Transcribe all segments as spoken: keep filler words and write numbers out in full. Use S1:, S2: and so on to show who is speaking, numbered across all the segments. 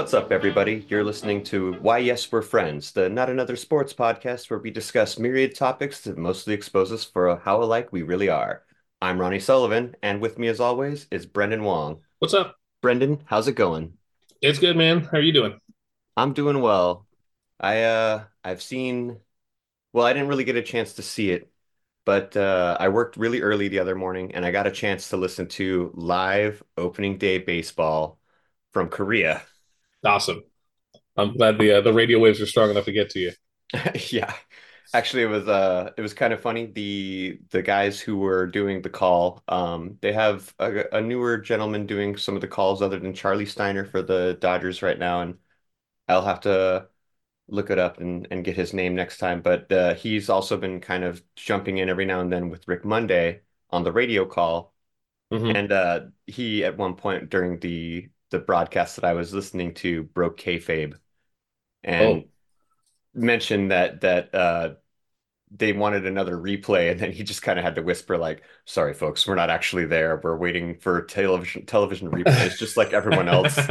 S1: What's up, everybody? You're listening to Why Yes We're Friends, the Not Another Sports podcast where we discuss myriad topics that mostly expose us for how alike we really are. I'm Ronnie Sullivan, and with me, as always, is Brendan Wong.
S2: What's up?
S1: Brendan, how's it going?
S2: It's good, man. How are you doing?
S1: I'm doing well. I uh I've seen well, I didn't really get a chance to see it, but uh I worked really early the other morning and I got a chance to listen to live opening day baseball from Korea.
S2: Awesome. I'm glad the uh, the radio waves are strong enough to get to you.
S1: Yeah. Actually, it was uh it was kind of funny. The the guys who were doing the call, um, they have a, a newer gentleman doing some of the calls other than Charlie Steiner for the Dodgers right now, and I'll have to look it up and, and get his name next time. But uh, he's also been kind of jumping in every now and then with Rick Monday on the radio call.
S2: Hmm.
S1: And uh, he at one point during the the broadcast that I was listening to broke kayfabe and
S2: Oh,
S1: mentioned that that uh, they wanted another replay, and then he just kind of had to whisper like, "Sorry, folks, we're not actually there. We're waiting for television television replays, just like everyone else."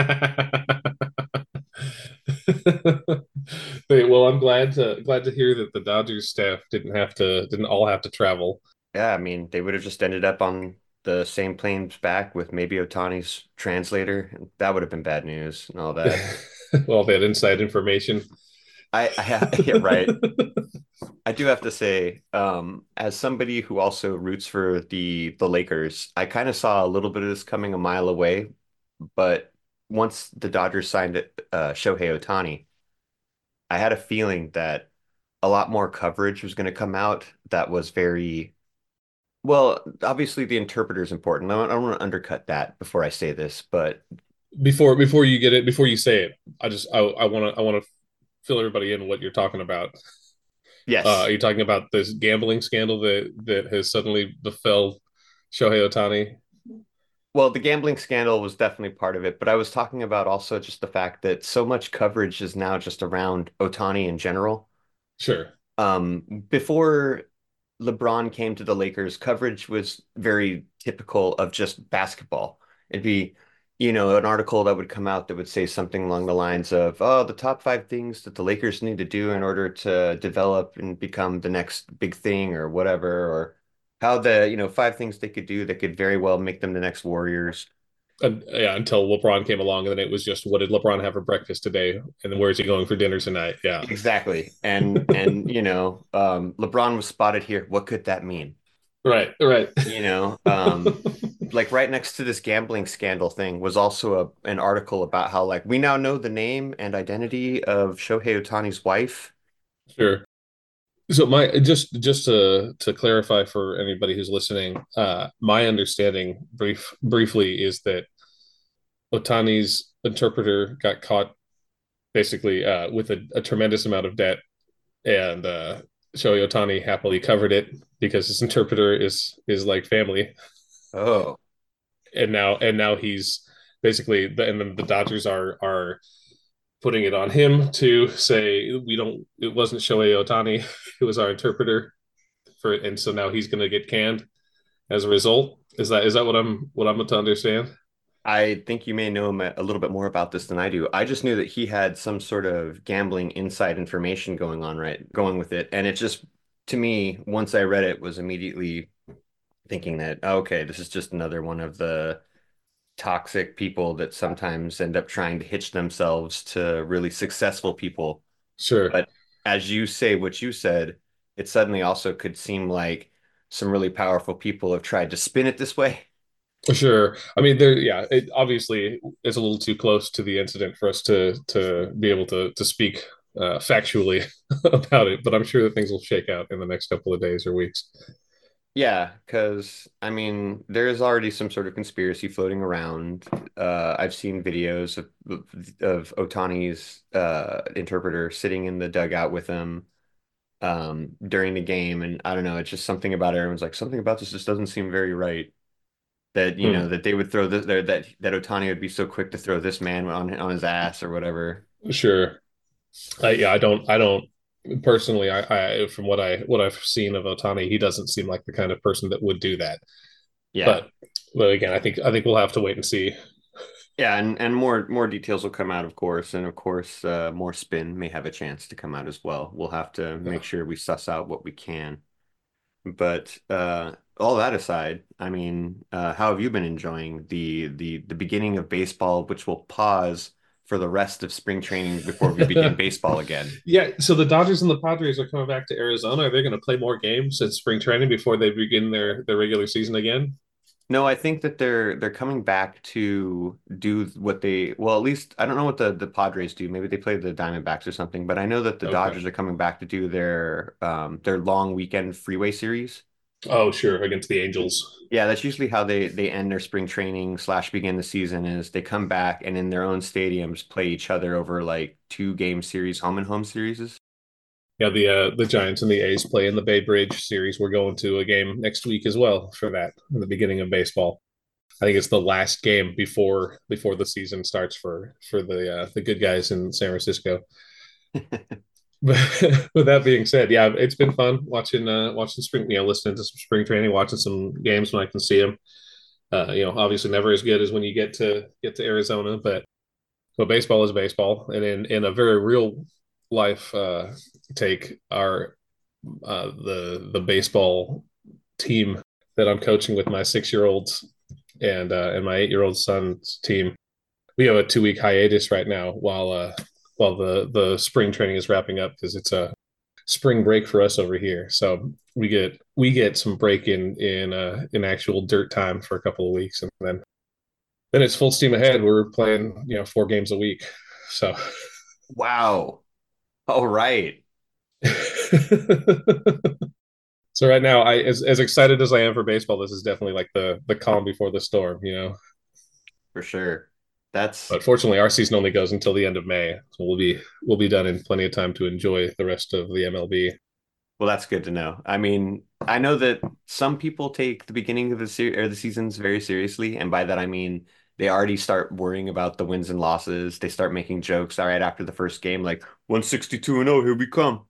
S2: Hey, well, I'm glad to glad to hear that the Dodgers staff didn't have to didn't all have to travel.
S1: Yeah, I mean, they would have just ended up on the same planes back with maybe Otani's translator. And that would have been bad news and all that.
S2: All that inside information.
S1: I, I yeah, right. I do have to say, um, as somebody who also roots for the the Lakers, I kind of saw a little bit of this coming a mile away, but once the Dodgers signed uh, Shohei Ohtani, I had a feeling that a lot more coverage was going to come out that was very well. Obviously, the interpreter is important. I don't, I don't want to undercut that before I say this, but
S2: Before before you get it, before you say it, I just I I want to I want to fill everybody in what you're talking about. Uh, are
S1: yes.
S2: you talking about this gambling scandal that that has suddenly befell Shohei Ohtani?
S1: Well, the gambling scandal was definitely part of it, but I was talking about also just the fact that so much coverage is now just around Ohtani in general.
S2: Sure.
S1: Um, before LeBron came to the Lakers, coverage was very typical of just basketball. It'd be, you know, an article that would come out that would say something along the lines of, "Oh, the top five things that the Lakers need to do in order to develop and become the next big thing," or whatever, or how the, you know, five things they could do that could very well make them the next Warriors.
S2: And, yeah, until LeBron came along, and then it was just, what did LeBron have for breakfast today, and then where is he going for dinner tonight? Yeah.
S1: Exactly. And and you know, um, LeBron was spotted here. What could that mean?
S2: Right. Right.
S1: You know, um, like right next to this gambling scandal thing was also a an article about how like we now know the name and identity of Shohei Ohtani's wife.
S2: Sure. So my just just to to clarify for anybody who's listening, uh, my understanding brief briefly is that Otani's interpreter got caught basically uh, with a, a tremendous amount of debt, and uh, Shohei Otani happily covered it because his interpreter is is like family,
S1: Oh,
S2: and now and now he's basically and then the Dodgers are are putting it on him to say we don't it wasn't Shohei Otani, it was our interpreter for and so now he's going to get canned as a result. Is that is that what I'm what I'm to understand?
S1: I think you may know him a a little bit more about this than I do. I just knew that he had some sort of gambling inside information going on, right? Going with it. And it just, to me, once I read it, was immediately thinking that, oh, okay, this is just another one of the toxic people that sometimes end up trying to hitch themselves to really successful people.
S2: Sure.
S1: But as you say what you said, it suddenly also could seem like some really powerful people have tried to spin it this way.
S2: Sure. I mean, there. Yeah. It obviously is a little too close to the incident for us to to be able to to speak uh, factually about it. But I'm sure that things will shake out in the next couple of days or weeks.
S1: Yeah, because I mean, there is already some sort of conspiracy floating around. Uh, I've seen videos of of Otani's uh, interpreter sitting in the dugout with him um, during the game, and I don't know, it's just something about it. Everyone's like, something about this just doesn't seem very right. That you know
S2: Hmm.
S1: that they would throw this that that that Otani would be so quick to throw this man on on his ass or whatever.
S2: Sure. I, yeah. I don't. I don't personally. I, I from what I what I've seen of Otani, he doesn't seem like the kind of person that would do that.
S1: Yeah.
S2: But but again, I think I think we'll have to wait and see.
S1: Yeah, and, and more more details will come out, of course, and of course, uh, more spin may have a chance to come out as well. We'll have to make
S2: Yeah.
S1: sure we suss out what we can. But uh, all that aside, I mean, uh, how have you been enjoying the the the beginning of baseball, which will pause for the rest of spring training before we begin baseball again?
S2: Yeah, so the Dodgers and the Padres are coming back to Arizona. Are they going to play more games in spring training before they begin their their regular season again?
S1: No, I think that they're they're coming back to do what they well, at least I don't know what the the Padres do. Maybe they play the Diamondbacks or something, but I know that the
S2: Okay.
S1: Dodgers are coming back to do their um their long weekend freeway series.
S2: Oh, sure, against the Angels.
S1: Yeah, that's usually how they they end their spring training slash begin the season is they come back and in their own stadiums play each other over like two game series, home and home series.
S2: Yeah, the uh, the Giants and the A's play in the Bay Bridge series. We're going to a game next week as well for that, in the beginning of baseball. I think it's the last game before before the season starts for for the uh, the good guys in San Francisco. But with that being said, yeah, it's been fun watching uh, watching spring, you know, listening to some spring training, watching some games when I can see them. Uh, you know, obviously never as good as when you get to get to Arizona, but but baseball is baseball, and in in a very real life uh, take, our uh, the the baseball team that I'm coaching with my six year olds and uh, and my eight year old son's team. We have a two week hiatus right now while uh, while the the spring training is wrapping up because it's a spring break for us over here. So we get we get some break in in uh, in actual dirt time for a couple of weeks, and then then it's full steam ahead. We're playing you know four games a week. So
S1: Wow. All right.
S2: so right now, I as as excited as I am for baseball, this is definitely like the the calm before the storm, you know.
S1: For sure. That's
S2: But fortunately, our season only goes until the end of May, so we'll be we'll be done in plenty of time to enjoy the rest of the M L B.
S1: well, that's good to know. I mean, I know that some people take the beginning of the se or the seasons very seriously, and by that I mean they already start worrying about the wins and losses. They start making jokes, all right, after the first game, like one sixty-two and oh, here we come.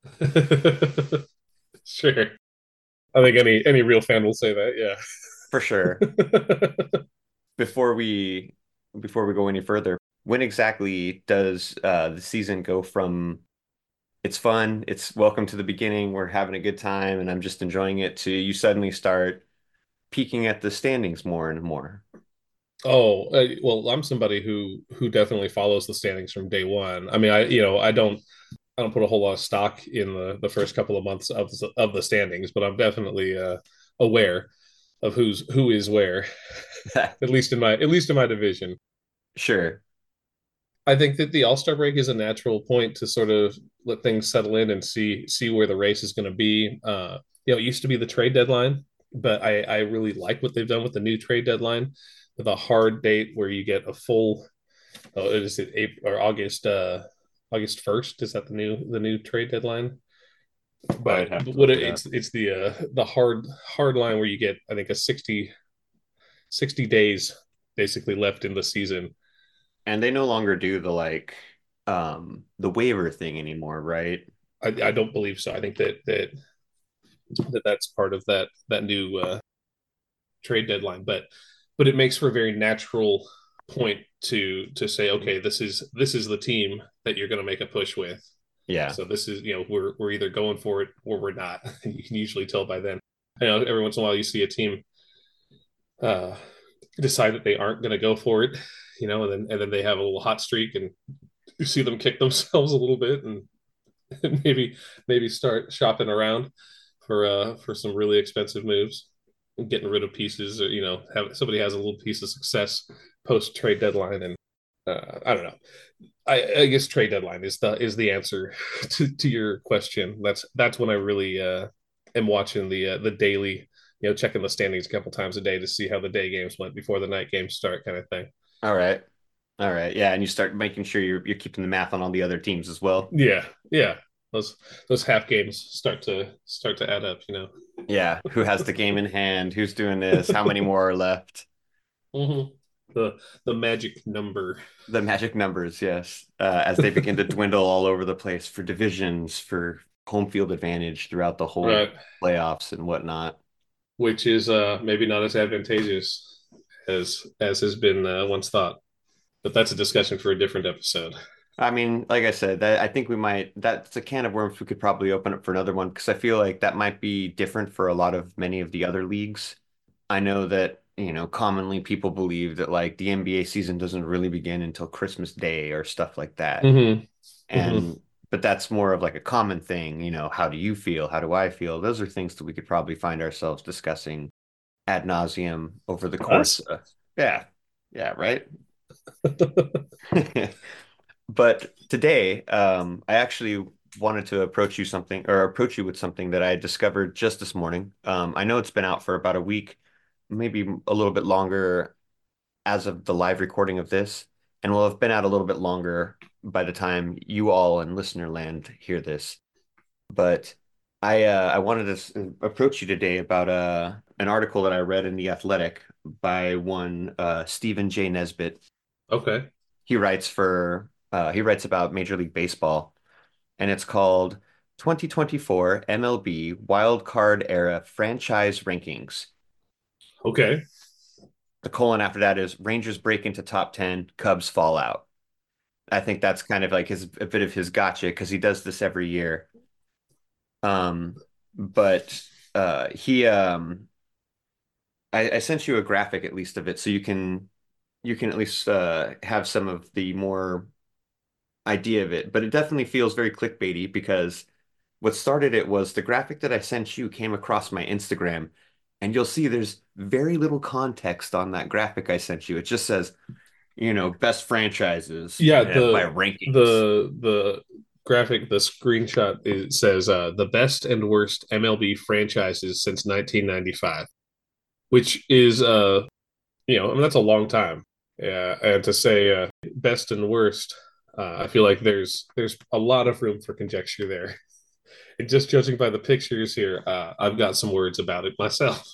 S2: Sure, I think any any real fan will say
S1: For sure.
S2: that. Yeah.
S1: Before we before we go any further, when exactly does uh the season go from it's fun, it's welcome to the beginning, we're having a good time, and I'm just enjoying it to you suddenly start peeking at the standings more and more?
S2: Oh, uh, well, I'm somebody who who definitely follows the standings from day one. I mean, I you know I don't I don't put a whole lot of stock in the the first couple of months of the, of the standings, but I'm definitely uh, aware of who's who is where, at least in my at least in my division.
S1: Sure.
S2: I think that the All Star break is a natural point to sort of let things settle in and see see where the race is going to be. Uh, you know, it used to be the trade deadline, but I I really like what they've done with the new trade deadline, with a hard date where you get a full. Oh, is it April or August? Uh, August first, is that the new the new trade deadline?
S1: I would
S2: But
S1: have to
S2: what
S1: look
S2: it,
S1: it up.
S2: it's it's the uh, the hard hard line where you get, I think, a sixty sixty days basically left in the season.
S1: And they no longer do the like um the waiver thing anymore, right?
S2: I, I don't believe so. I think that that that that's part of that that new uh, trade deadline, but but it makes for a very natural point to to say, okay, this is this is the team that you're going to make a push with.
S1: Yeah.
S2: So this is, you know, we're we're either going for it or we're not. And you can usually tell by then. You know, every once in a while you see a team uh, decide that they aren't going to go for it, you know, and then and then they have a little hot streak, and you see them kick themselves a little bit, and, and maybe maybe start shopping around for uh for some really expensive moves, and getting rid of pieces, or you know, have somebody has a little piece of success post trade deadline, and uh, I don't know. I, I guess trade deadline is the is the answer to, to your question. That's that's when I really uh, am watching the uh, the daily, you know, checking the standings a couple times a day to see how the day games went before the night games start, kind of thing.
S1: All right. All right. Yeah, and you start making sure you're you're keeping the math on all the other teams as well.
S2: Yeah, yeah. Those those half games start to start to add up, you know.
S1: Yeah, who has the game in hand? Who's doing this? How many more are left?
S2: Mm-hmm. The the magic number.
S1: The magic numbers, yes, uh, as they begin to dwindle all over the place for divisions, for home field advantage throughout the whole
S2: Right.
S1: playoffs and whatnot.
S2: Which is uh maybe not as advantageous as as has been uh, once thought. But that's a discussion for a different episode.
S1: I mean, like I said, that I think we might that's a can of worms we could probably open up for another one because I feel like that might be different for a lot of many of the other leagues. I know that, you know, commonly people believe that like the N B A season doesn't really begin until Christmas Day or stuff like that.
S2: Mm-hmm. Mm-hmm.
S1: And but that's more of like a common thing, you know, how do you feel? How do I feel? Those are things that we could probably find ourselves discussing ad nauseum over the course.
S2: Us?
S1: Of, yeah. Yeah, right. But today, um, I actually wanted to approach you something or approach you with something that I discovered just this morning. Um, I know it's been out for about a week, maybe a little bit longer as of the live recording of this, and will have been out a little bit longer by the time you all in listener land hear this. But I uh, I wanted to s- approach you today about uh, an article that I read in The Athletic by one uh, Stephen J. Nesbitt.
S2: Okay.
S1: He writes for uh, he writes about Major League Baseball, and it's called twenty twenty-four M L B Wild Card Era Franchise Rankings.
S2: Okay.
S1: The colon after that is Rangers break into top ten, Cubs fall out. I think that's kind of like his a bit of his gotcha because he does this every year. Um, but uh, he um, I, I sent you a graphic at least of it so you can you can at least uh, have some of the more idea of it. But it definitely feels very clickbaity because what started it was the graphic that I sent you came across my Instagram, and you'll see there's very little context on that graphic I sent you. It just says, you know, best franchises
S2: Yeah,
S1: uh, by
S2: the
S1: rankings.
S2: the the graphic, the screenshot, it says uh, the best and worst M L B franchises since nineteen ninety-five, which is uh you know, I mean that's a long time. Yeah, and to say uh, best and worst, uh, I feel like there's there's a lot of room for conjecture there. And just judging by the pictures here, uh, I've got some words about it myself.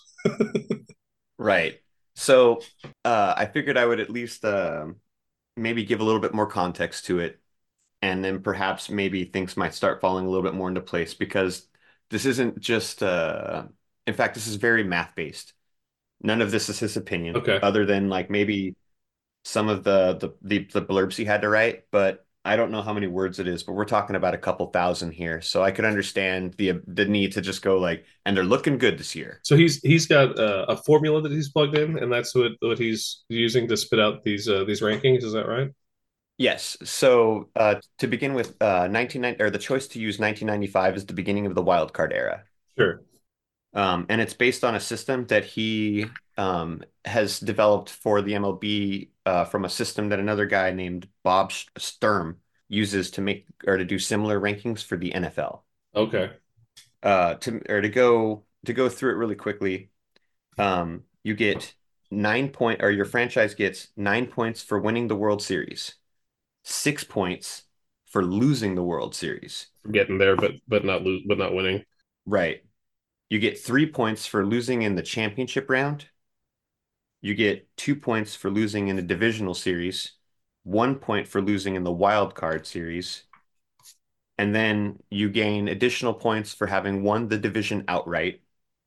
S1: Right. So uh, I figured I would at least uh, maybe give a little bit more context to it, and then perhaps maybe things might start falling a little bit more into place because this isn't just, uh, in fact, this is very math based. None of this is his opinion,
S2: Okay.
S1: other than like maybe some of the the the, the blurbs he had to write, but I don't know how many words it is, but we're talking about a couple thousand here. So I could understand the the need to just go like, and they're looking good this year.
S2: So he's he's got uh, a formula that he's plugged in, and that's what what he's using to spit out these uh, these rankings. Is that right?
S1: Yes. So uh, to begin with, uh, nineteen ninety or the choice to use nineteen ninety-five is the beginning of the wild card era.
S2: Sure.
S1: Um, and it's based on a system that he um, has developed for the M L B uh, from a system that another guy named Bob Sturm uses to make or to do similar rankings for the N F L.
S2: Okay.
S1: Uh, to or to go to go through it really quickly, um, you get nine point or your franchise gets nine points for winning the World Series, six points for losing the World Series.
S2: Getting there, but but not lo- but not winning.
S1: Right. You get three points for losing in the championship round. You get two points for losing in the divisional series, one point for losing in the wild card series, and then you gain additional points for having won the division outright.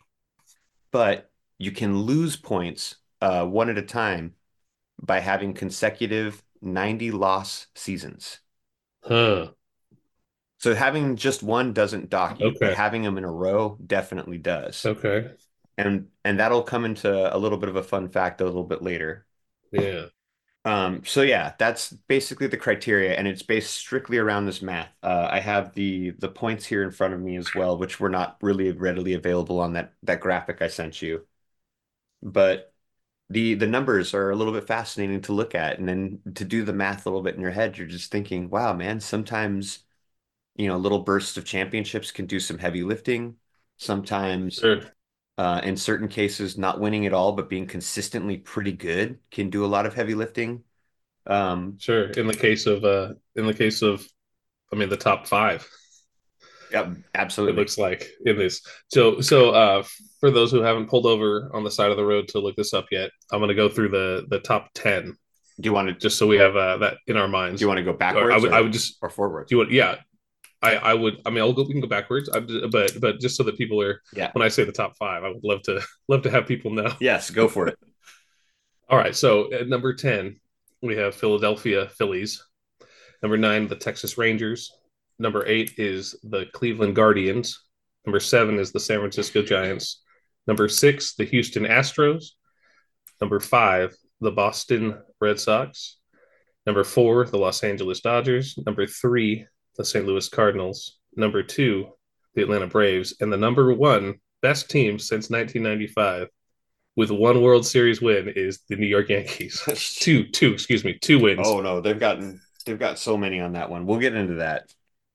S1: But you can lose points uh, one at a time by having consecutive ninety loss seasons.
S2: Huh.
S1: So having just one doesn't dock you, but
S2: Okay.
S1: having them in a row definitely does.
S2: Okay.
S1: And and that'll come into a little bit of a fun fact a little bit later.
S2: Yeah.
S1: Um, so yeah, that's basically the criteria, and it's based strictly around this math. Uh, I have the the points here in front of me as well, which were not really readily available on that that graphic I sent you. But the the numbers are a little bit fascinating to look at, and then to do the math a little bit in your head, you're just thinking, wow, man, sometimes, you know, little bursts of championships can do some heavy lifting. Sometimes,
S2: Sure.
S1: uh, in certain cases, not winning at all, but being consistently pretty good can do a lot of heavy lifting. Um,
S2: Sure. In the case of uh in the case of I mean the top five,
S1: yeah,
S2: it
S1: absolutely.
S2: looks like in this. So so uh for those who haven't pulled over on the side of the road to look this up yet, I'm gonna go through the the top ten
S1: Do you want to do
S2: just so we have uh, that in our
S1: you
S2: minds.
S1: want to go
S2: Or I
S1: backwards
S2: would I
S1: or
S2: would just
S1: or forwards?
S2: do it. Yeah, I, I would. I mean, I'll go. We can go backwards. I, but but just so that people are,
S1: Yeah.
S2: when I say the top five, I would love to love to have people know.
S1: Yes, go for it.
S2: All right. So at number ten, we have Philadelphia Phillies. Number nine, the Texas Rangers. Number eight is the Cleveland Guardians. Number seven is the San Francisco Giants. Number six, the Houston Astros. Number five, the Boston Red Sox. Number four, the Los Angeles Dodgers. Number three, the Saint Louis Cardinals. Number two, the Atlanta Braves. And the number one best team since nineteen ninety-five with one World Series win is the New York Yankees. two, two, excuse me, two wins.
S1: Oh no, they've gotten they've got so many on that one. We'll get into that.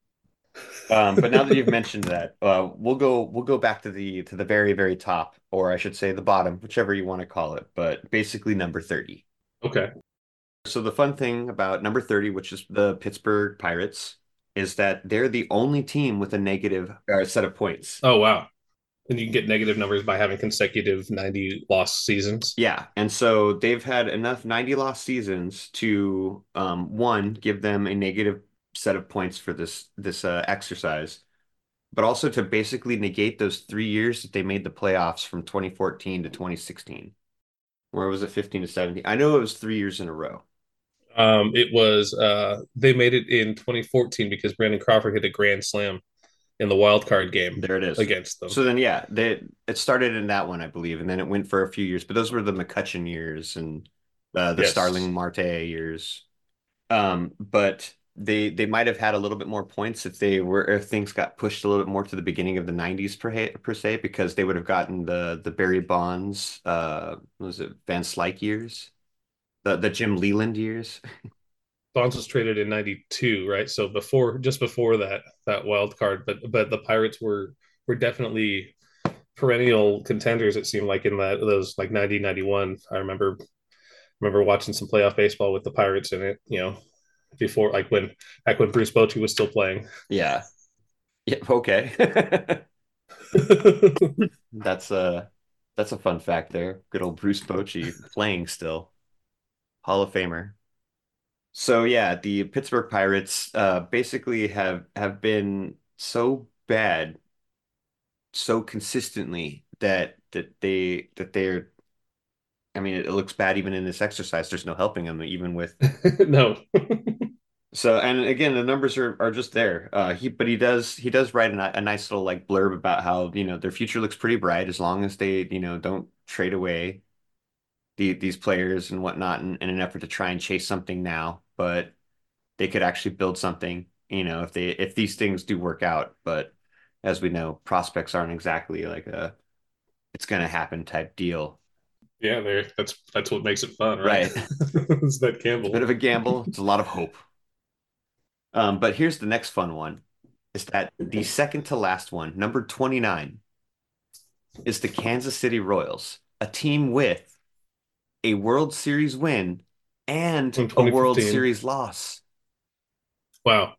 S1: Um, but now that you've mentioned that, uh, we'll go we'll go back to the to the very, very top, or I should say the bottom, whichever you want to call it, but basically number thirty.
S2: Okay.
S1: So the fun thing about number thirty, which is the Pittsburgh Pirates, is that they're the only team with a negative uh, set of points.
S2: Oh, wow. And you can get negative numbers by having consecutive ninety loss seasons.
S1: Yeah. And so they've had enough ninety loss seasons to, um, one, give them a negative set of points for this this uh, exercise, but also to basically negate those three years that they made the playoffs from twenty fourteen to twenty sixteen. Where was it fifteen to seventeen? I know it was three years in a row.
S2: Um, it was uh, they made it in twenty fourteen because Brandon Crawford hit a grand slam in the wild card game.
S1: There it is
S2: against them.
S1: So then, yeah, they it started in that one, I believe, and then it went for a few years. But those were the McCutchen years and uh, the yes. Starling Marte years. Um, but they they might have had a little bit more points if they were if things got pushed a little bit more to the beginning of the nineties per per se, because they would have gotten the the Barry Bonds, uh, what was it, Van Slyke years, the the Jim Leyland years.
S2: Bonds was traded in ninety-two, right? So before, just before that that wild card, but but the Pirates were were definitely perennial contenders. It seemed like in that those like ninety, ninety-one. I remember remember watching some playoff baseball with the Pirates in it. You know, before like when back when Bruce Bochy was still playing.
S1: Yeah. Yeah. Okay. that's a that's a fun fact there. Good old Bruce Bochy playing still. Hall of Famer. So yeah, the Pittsburgh Pirates uh, basically have have been so bad, so consistently that that they that they're. I mean, it looks bad even in this exercise. There's no helping them, even with
S2: no.
S1: So, and again, the numbers are are just there. Uh, he but he does he does write a, a nice little like blurb about how, you know, their future looks pretty bright as long as they, you know, don't trade away the these players and whatnot in, in an effort to try and chase something now, but they could actually build something, you know, if they if these things do work out. But as we know, prospects aren't exactly like a it's gonna happen type deal.
S2: Yeah, there that's that's what makes it fun, right?
S1: Right.
S2: It's that gamble.
S1: It's a bit of a gamble. It's a lot of hope. Um, but here's the next fun one, is that the second to last one, number twenty-nine, is the Kansas City Royals, a team with a World Series win and a World Series loss.
S2: Wow.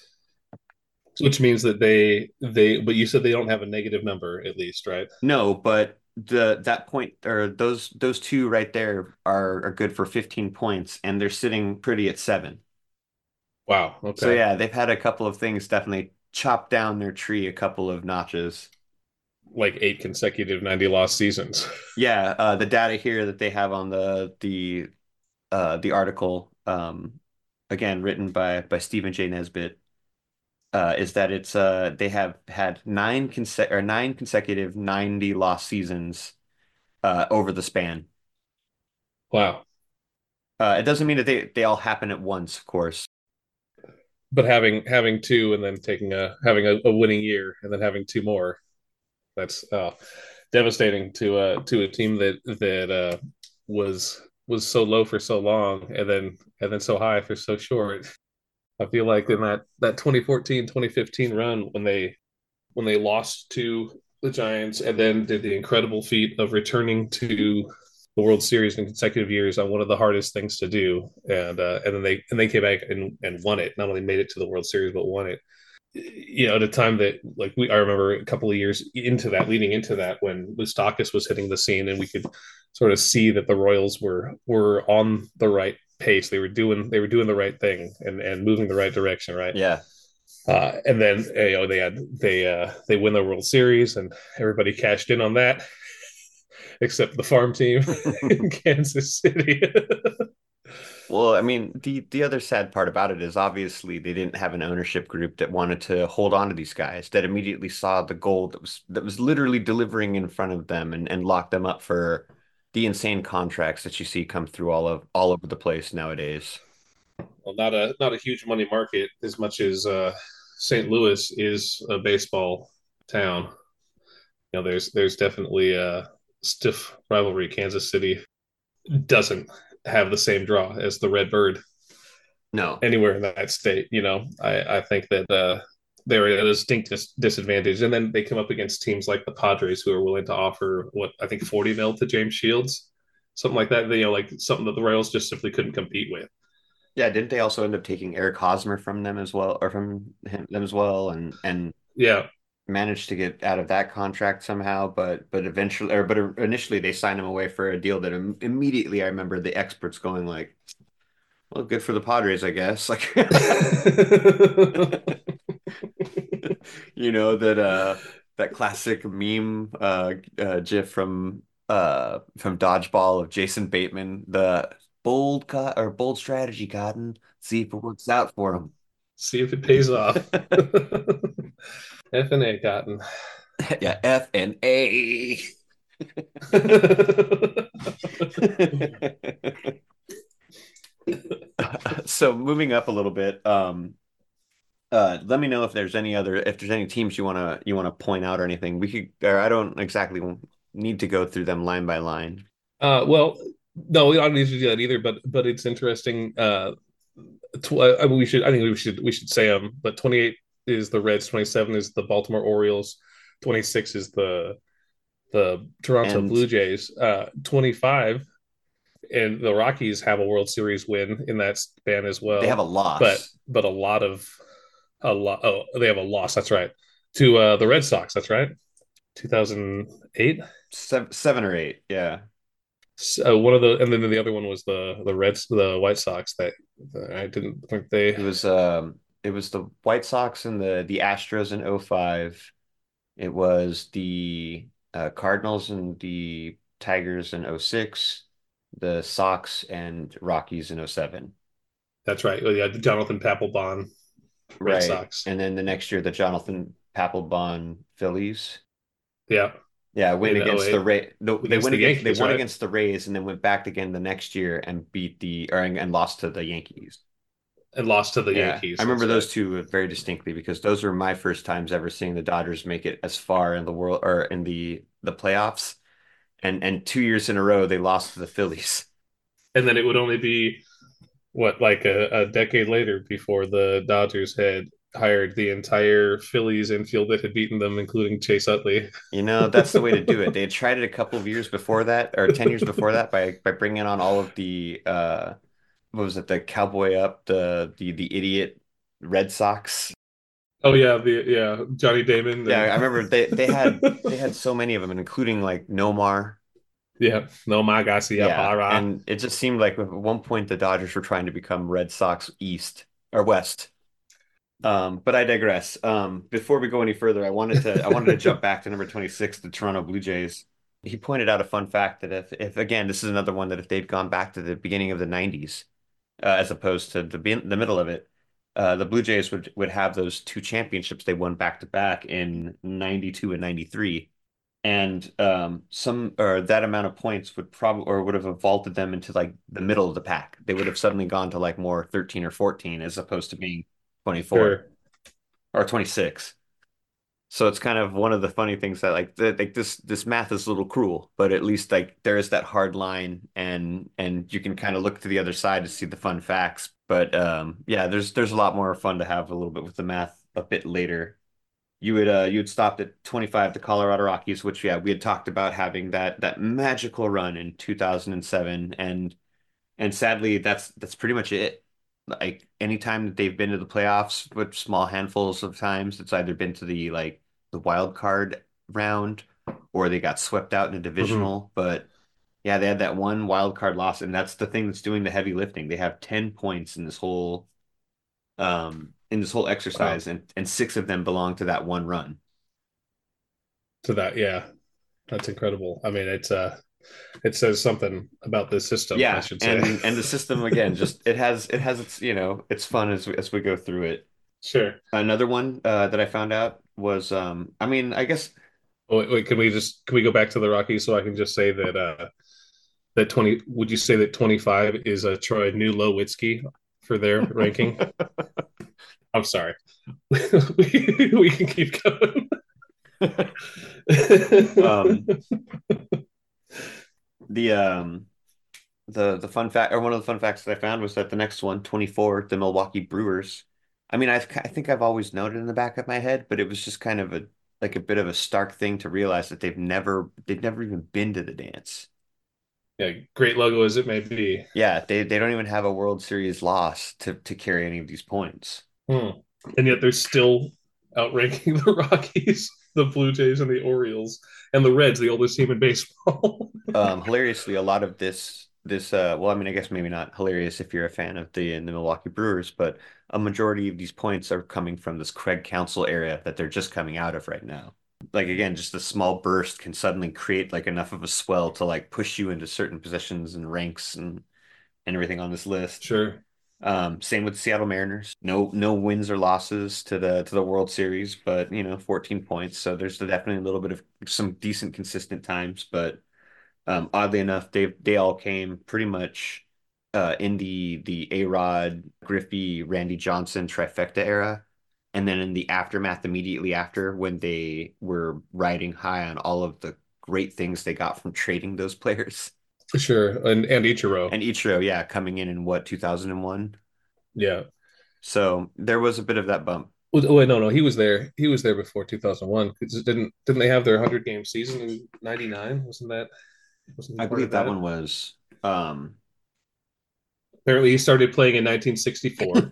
S2: Which means that they they but you said they don't have a negative number at least, right?
S1: No, but the that point or those those two right there are are good for fifteen points, and they're sitting pretty at seven.
S2: Wow. Okay.
S1: So yeah, they've had a couple of things definitely chop down their tree a couple of notches.
S2: Like eight consecutive ninety loss seasons.
S1: Yeah, uh, the data here that they have on the the uh, the article, um, again written by by Stephen J. Nesbitt, uh, is that it's uh they have had nine conse or nine consecutive ninety loss seasons uh, over the span.
S2: Wow.
S1: Uh, it doesn't mean that they they all happen at once, of course.
S2: But having having two and then taking a having a, a winning year and then having two more, that's uh, devastating to uh to a team that that uh, was was so low for so long and then and then so high for so short. I feel like in that that twenty fourteen twenty fifteen run when they when they lost to the Giants and then did the incredible feat of returning to the World Series in consecutive years on one of the hardest things to do, and uh, and then they and they came back and, and won it. Not only made it to the World Series, but won it. You know, at a time that like we, I remember a couple of years into that, leading into that, when Moustakas was hitting the scene, and we could sort of see that the Royals were were on the right pace. They were doing they were doing the right thing and and moving the right direction, right?
S1: Yeah.
S2: Uh, and then you know they had they uh, they win the World Series, and everybody cashed in on that. Except the farm team in Kansas City.
S1: Well, I mean, the the other sad part about it is obviously they didn't have an ownership group that wanted to hold on to these guys, that immediately saw the gold that was that was literally delivering in front of them and, and locked them up for the insane contracts that you see come through all of all over the place nowadays.
S2: Well, not a not a huge money market as much as uh, Saint Louis is a baseball town. You know, there's there's definitely a stiff rivalry. Kansas City doesn't have the same draw as the Red Bird
S1: No.
S2: anywhere in that state. You know, I I think that uh, they're at a distinct dis- disadvantage, and then they come up against teams like the Padres who are willing to offer what I think forty mil to James Shields, something like that. You know, like something that the Royals just simply couldn't compete with.
S1: Yeah, didn't they also end up taking Eric Hosmer from them as well, or from him, them as well, and and
S2: Yeah,
S1: managed to get out of that contract somehow, but but eventually, or but initially they signed him away for a deal that im immediately I remember the experts going like, well, good for the Padres, I guess. Like, you know that uh that classic meme uh, uh GIF from uh from Dodgeball of Jason Bateman, the bold cut or bold strategy, Cotton. See if it works out for him.
S2: see if it pays off. F and A Cotton.
S1: Yeah, F and A. So moving up a little bit, um, uh, let me know if there's any other if there's any teams you wanna you wanna point out or anything. We could, or I don't exactly need to go through them line by line.
S2: Uh, well, no, we don't need to do that either. But but it's interesting. Uh, tw- I mean, we should. I think we should we should say them. But twenty eight is the Reds. Twenty seven is the Baltimore Orioles. Twenty six is the the Toronto
S1: And
S2: Blue Jays. Uh, twenty five and the Rockies have a World Series win in that span as
S1: they have a
S2: well. But
S1: loss,
S2: but a lot of a lot. Oh, they have a loss. That's right. To uh, the Red Sox. That's right. two thousand eight.
S1: seven, seven or eight. Yeah,
S2: So one of the, and then the other one was the the Reds, the White Sox. That I didn't think they.
S1: it was um it was the White Sox and the the Astros in oh five. It was the uh, Cardinals and the Tigers in oh six, the Sox and Rockies in oh seven.
S2: That's right. Oh, yeah, the Jonathan Papelbon Red
S1: Right.
S2: Sox.
S1: And then the next year, the Jonathan Papelbon Phillies.
S2: Yeah,
S1: Yeah, win
S2: in
S1: against the
S2: oh eight
S1: Ray. No, they
S2: against
S1: went
S2: the
S1: against they
S2: Yankees,
S1: won
S2: right?
S1: against the Rays and then went back again the next year and beat the or and lost to the Yankees.
S2: And lost to the
S1: Yeah, I
S2: Yankees.
S1: remember
S2: That's right.
S1: those two very distinctly because those were my first times ever seeing the Dodgers make it as far in the world or in the the playoffs. And and two years in a row they lost to the Phillies.
S2: And then it would only be what, like a, a decade later before the Dodgers had hired the entire Phillies infield that had beaten them, including Chase Utley.
S1: You know, that's the way to do it. They had tried it a couple of years before that, or ten years before that, by by bringing on all of the uh what was it, the Cowboy Up, the the the idiot Red Sox.
S2: Oh yeah, the yeah Johnny Damon
S1: Yeah,
S2: and
S1: I remember they they had they had so many of them, including like Nomar.
S2: yeah, no my Garcia
S1: Yeah,
S2: Para.
S1: and it just seemed like at one point the Dodgers were trying to become Red Sox East or West. Um, but I digress. Um, before we go any further, I wanted to I wanted to jump back to number twenty-six, the Toronto Blue Jays. He pointed out a fun fact that if if again, this is another one that if they'd gone back to the beginning of the nineties, uh, as opposed to the the middle of it, uh, the Blue Jays would would have those two championships they won back to back in ninety-two and ninety-three. And um, some or that amount of points would probably or would have vaulted them into like the middle of the pack. They would have suddenly gone to like more thirteen or fourteen as opposed to being twenty-four
S2: Sure.
S1: or twenty-six. So it's kind of one of the funny things that like the, like this this math is a little cruel, but at least like there is that hard line and and you can kind of look to the other side to see the fun facts. But um yeah, there's there's a lot more fun to have a little bit with the math a bit later. You would uh you had stopped at twenty-five, the Colorado Rockies, which yeah, we had talked about having that that magical run in two thousand seven and and sadly that's that's pretty much it. Like anytime that they've been to the playoffs with small handfuls of times, it's either been to the like the wild card round or they got swept out in a
S2: Mhm.
S1: divisional. But yeah, they had that one wild card loss, and that's the thing that's doing the heavy lifting. They have ten points in this whole um in this whole
S2: Wow.
S1: exercise, and and six of them belong to that one run.
S2: To that, yeah, that's incredible. I mean, it's uh, It says something about the system, I
S1: Yeah,
S2: should say.
S1: and and the system again, just it has it has its, you know, it's fun as we, as we go through it.
S2: Sure.
S1: Another one uh, that I found out was, um, I mean, I guess
S2: Oh, wait, wait, can we just can we go back to the Rockies so I can just say that uh that twenty would you say that twenty-five is a Troy New Lowitzki for their ranking? I'm sorry. we, we can keep going.
S1: um, the um, the the fun fact, or one of the fun facts that I found was that the next one, twenty-four, the Milwaukee Brewers. I mean, I I think I've always known it in the back of my head, but it was just kind of a like a bit of a stark thing to realize that they've never they've never even been to the dance.
S2: Yeah, great logo as it may be.
S1: Yeah, they they don't even have a World Series loss to to carry any of these points.
S2: Hmm. And yet they're still outranking the Rockies, the Blue Jays, and the Orioles, and the Reds, the oldest team in baseball.
S1: Um, hilariously, a lot of this this uh well, I mean, I guess maybe not hilarious if you're a fan of the the Milwaukee Brewers, but a majority of these points are coming from this Craig Council area that they're just coming out of right now. Like again, just a small burst can suddenly create like enough of a swell to like push you into certain positions and ranks and and everything on this list.
S2: Sure.
S1: Um, same with the Seattle Mariners. No, no wins or losses to the to the World Series, but you know, fourteen points. So there's definitely a little bit of some decent consistent times. But um, oddly enough, they they all came pretty much uh, in the the A-Rod, Griffey, Randy Johnson trifecta era, and then in the aftermath immediately after, when they were riding high on all of the great things they got from trading those players.
S2: Sure. And and Ichiro.
S1: And Ichiro, yeah, coming in in what, two thousand one.
S2: Yeah.
S1: So there was a bit of that bump.
S2: Oh, wait, no, no, he was there. He was there before two thousand one. Didn't didn't they have their hundred game season in ninety-nine? Wasn't that wasn't he
S1: I
S2: part
S1: believe
S2: of
S1: that one
S2: that?
S1: was um
S2: Apparently he started playing in nineteen sixty-four.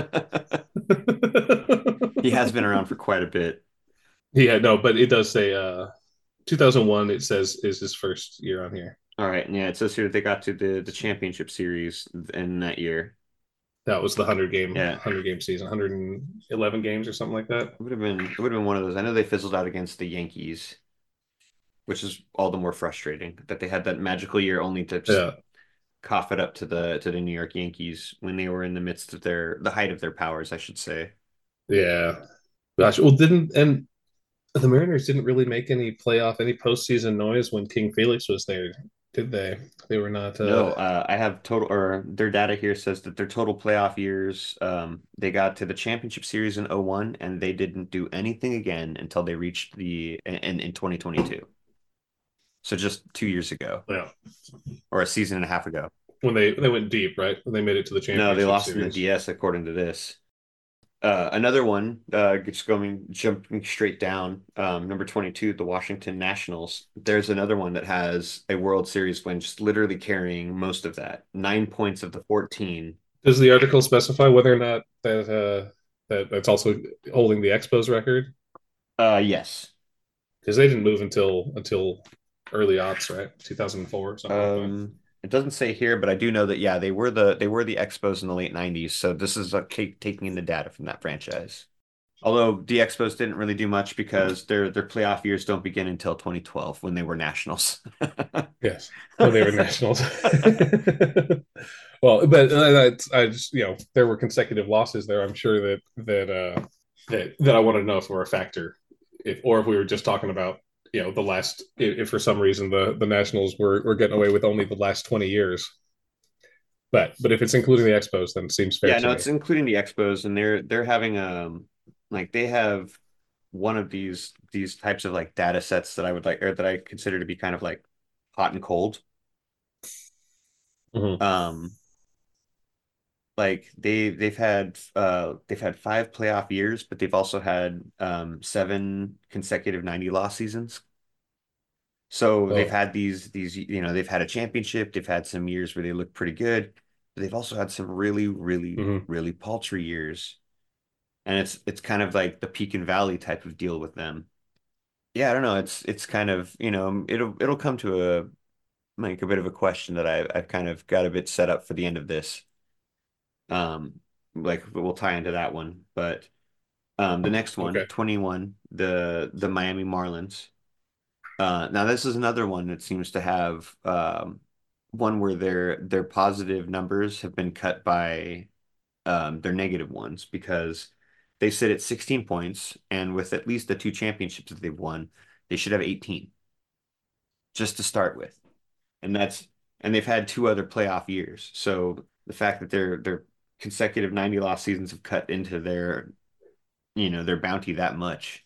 S1: he has been around for quite a bit.
S2: Yeah, no, but it does say uh two thousand one it says is his first year on here.
S1: All right, and yeah, it says here they got to the the championship series in that year.
S2: That was the hundred game
S1: Yeah,
S2: hundred game season, one hundred eleven games or something like that.
S1: it would have been it would have been one of those. I know they fizzled out against the Yankees, which is all the more frustrating that they had that magical year only to just
S2: Yeah,
S1: cough it up to the to the New York Yankees when they were in the midst of their the height of their powers, I should say.
S2: yeah. Gosh, well, didn't and the Mariners didn't really make any playoff, any postseason noise when King Felix was there, did they? They were not.
S1: No,
S2: uh
S1: uh, I have total, or their data here says that their total playoff years, um, they got to the championship series in oh one and they didn't do anything again until they reached the in in twenty twenty-two. So just two years ago
S2: Yeah,
S1: or a season and a half ago.
S2: when they they went deep, right? When they made it to the
S1: No, they
S2: championship
S1: lost in the
S2: series.
S1: D S according to this. Uh, another one, uh, just going jumping straight down, um, number twenty-two, the Washington Nationals. There's another one that has a World Series win, just literally carrying most of that. Nine points of the fourteen.
S2: Does the article specify whether or not that uh that that's also holding the Expos record?
S1: Uh, yes.
S2: Because they didn't move until until early aughts, right? two thousand four, something like that.
S1: Um, it doesn't say here, but I do know that yeah, they were the they were the Expos in the late nineties. So this is a cake taking in the data from that franchise. Although the Expos didn't really do much because their their playoff years don't begin until twenty twelve when they were Nationals.
S2: Yes, when they were Nationals. Well, but uh, I just you know there were consecutive losses there. I'm sure that that uh, that that I wanted to know if were a factor, if or if we were just talking about you know the last if, if for some reason the the Nationals were were getting away with only the last twenty years. But but if it's including the Expos, then it seems fair
S1: Yeah,
S2: to
S1: no,
S2: me.
S1: it's including the Expos, and they're they're having um like they have one of these these types of like data sets that I would like or that I consider to be kind of like hot and cold.
S2: Mm-hmm.
S1: Um, like they they've had uh they've had five playoff years, but they've also had um seven consecutive ninety loss seasons. So they've
S2: Oh,
S1: had these these you know they've had a championship, they've had some years where they look pretty good, but they've also had some really really
S2: mm-hmm.
S1: really paltry years. And it's it's kind of like the peak and valley type of deal with them. Yeah, I don't know. It's it's kind of, you know, it'll it'll come to a like a bit of a question that I I've kind of got a bit set up for the end of this. Um, like we'll tie into that one, but um, the next one,
S2: Okay.
S1: twenty-one, the the Miami Marlins. Uh, now this is another one that seems to have um, one where their their positive numbers have been cut by um, their negative ones because they sit at sixteen points, and with at least the two championships that they've won, they should have eighteen just to start with. And that's and they've had two other playoff years. So the fact that their their consecutive ninety loss seasons have cut into their, you know, their bounty that much.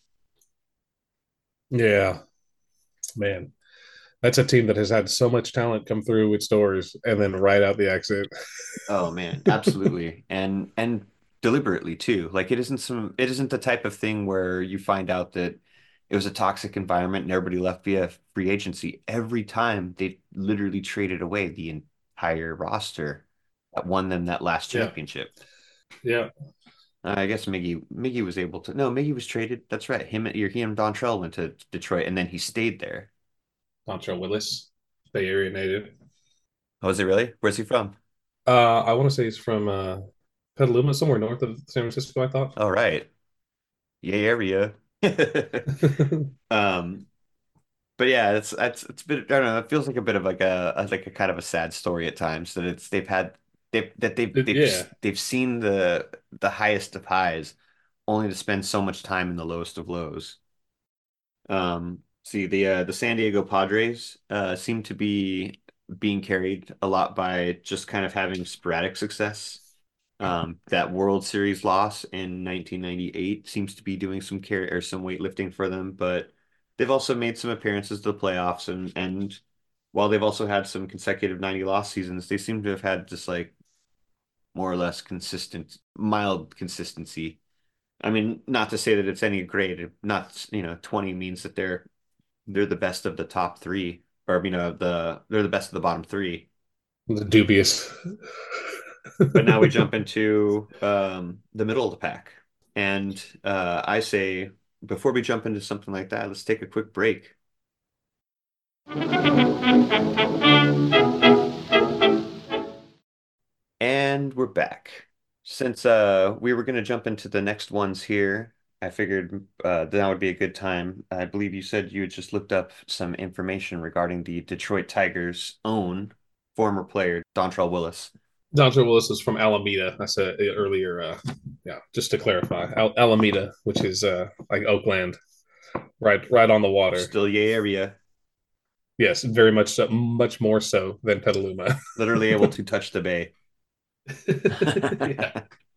S2: Yeah, man. That's a team that has had so much talent come through its doors and then right out the exit.
S1: Oh man, absolutely. And and deliberately too. Like it isn't some it isn't the type of thing where you find out that it was a toxic environment and everybody left via free agency. Every time they literally traded away the entire roster that won them that last
S2: Yeah.
S1: championship.
S2: Yeah.
S1: Uh, I guess Miggy Miggy was able to. No, Miggy was traded. That's right. Him, he and Dontrell went to Detroit, and then he stayed there.
S2: Dontrell Willis, Bay Area native.
S1: Oh, is he really? Where's he from?
S2: Uh, I want to say he's from uh, Petaluma, somewhere north of San Francisco, I thought.
S1: All right. Yay area. Um, but yeah, it's it's it's been I don't know. It feels like a bit of like a like a kind of a sad story at times that it's they've had they that they've
S2: It-
S1: they've
S2: yeah.
S1: they've seen the the highest of highs, only to spend so much time in the lowest of lows. Um, see the uh, the San Diego Padres uh, seem to be being carried a lot by just kind of having sporadic success. Um, that World Series loss in nineteen ninety-eight seems to be doing some care or some weightlifting for them, but they've also made some appearances to the playoffs and and while they've also had some consecutive ninety loss seasons, they seem to have had just like more or less consistent, mild consistency. I mean, not to say that it's any great, not, you know, twenty means that they're they're the best of the top three, or you know, the they're the best of the bottom three.
S2: The dubious.
S1: But now we jump into um, the middle of the pack, and uh, I say before we jump into something like that, let's take a quick break. And we're back. Since uh, we were going to jump into the next ones here, I figured uh, that would be a good time. I believe you said you had just looked up some information regarding the Detroit Tigers' own former player, Dontrell Willis.
S2: Dontrell Willis is from Alameda. I said earlier. Uh, yeah, just to clarify, Al- Alameda, which is uh, like Oakland, right, right on the water.
S1: Still Yay area,
S2: Yes, very much so, much more so than Petaluma.
S1: literally able to touch the bay.
S2: Yeah.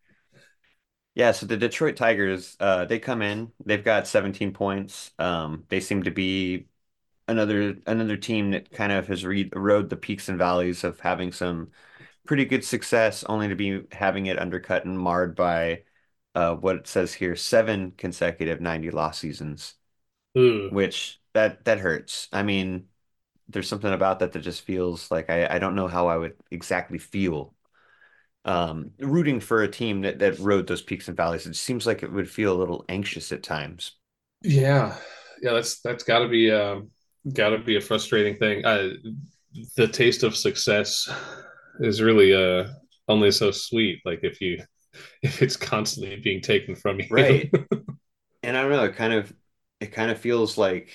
S1: Yeah, so the Detroit Tigers, uh, they come in, they've got seventeen points. Um, they seem to be another another team that kind of has re rode the peaks and valleys of having some pretty good success, only to be having it undercut and marred by uh, what it says here, seven consecutive ninety loss seasons,
S2: Ooh.
S1: which that that hurts. I mean, there's something about that that just feels like I, I don't know how I would exactly feel um, rooting for a team that, that rode those peaks and valleys. It seems like it would feel a little anxious at times.
S2: Yeah, yeah. That's that's got to be um, got to be a frustrating thing. I, the taste of success is really uh only so sweet. Like if you if it's constantly being taken from you.
S1: Right. And I don't know, it kind of it kind of feels like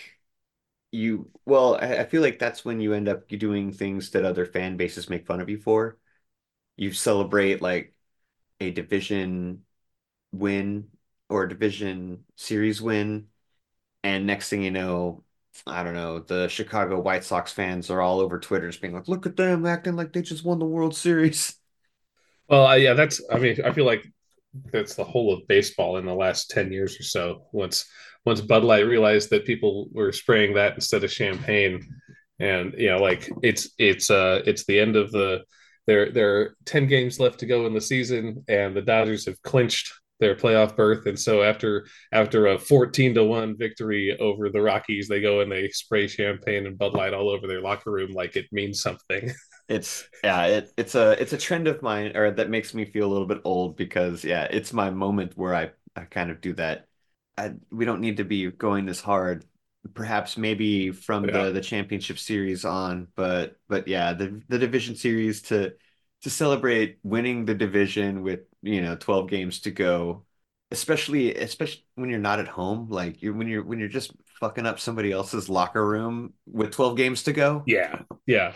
S1: you well, I, I feel like that's when you end up doing things that other fan bases make fun of you for. You celebrate like a division win or a division series win, and next thing you know, I don't know, the Chicago White Sox fans are all over Twitter just being like, look at them acting like they just won the World Series.
S2: Well, I, yeah, that's. I mean, I feel like that's the whole of baseball in the last ten years or so. Once once Bud Light realized that people were spraying that instead of champagne, and you know, like it's it's uh it's the end of the there there are ten games left to go in the season, and the Dodgers have clinched their playoff berth. And so after after a fourteen to one victory over the Rockies, they go and they spray champagne and Bud Light all over their locker room like it means something.
S1: It's yeah, it it's a it's a trend of mine or that makes me feel a little bit old because yeah, it's my moment where I I kind of do that. I we don't need to be going this hard. Perhaps maybe from
S2: Yeah.
S1: the the championship series on, but but yeah, the the division series to to celebrate winning the division with, you know, twelve games to go. especially especially when you're not at home, like you're when you're when you're just fucking up somebody else's locker room with twelve games to go.
S2: Yeah, yeah.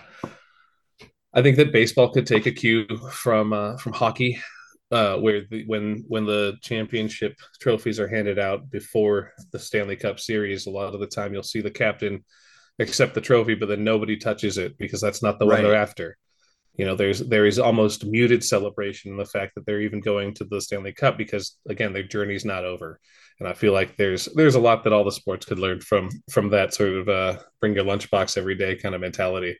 S2: I think that baseball could take a cue from uh, from hockey, uh, where the, when when the championship trophies are handed out before the Stanley Cup Series, a lot of the time you'll see the captain accept the trophy, but then nobody touches it because that's not the one they're
S1: Right.
S2: after. You know, there's there is almost muted celebration in the fact that they're even going to the Stanley Cup because again, their journey's not over. And I feel like there's there's a lot that all the sports could learn from from that sort of uh, bring your lunchbox every day kind of mentality.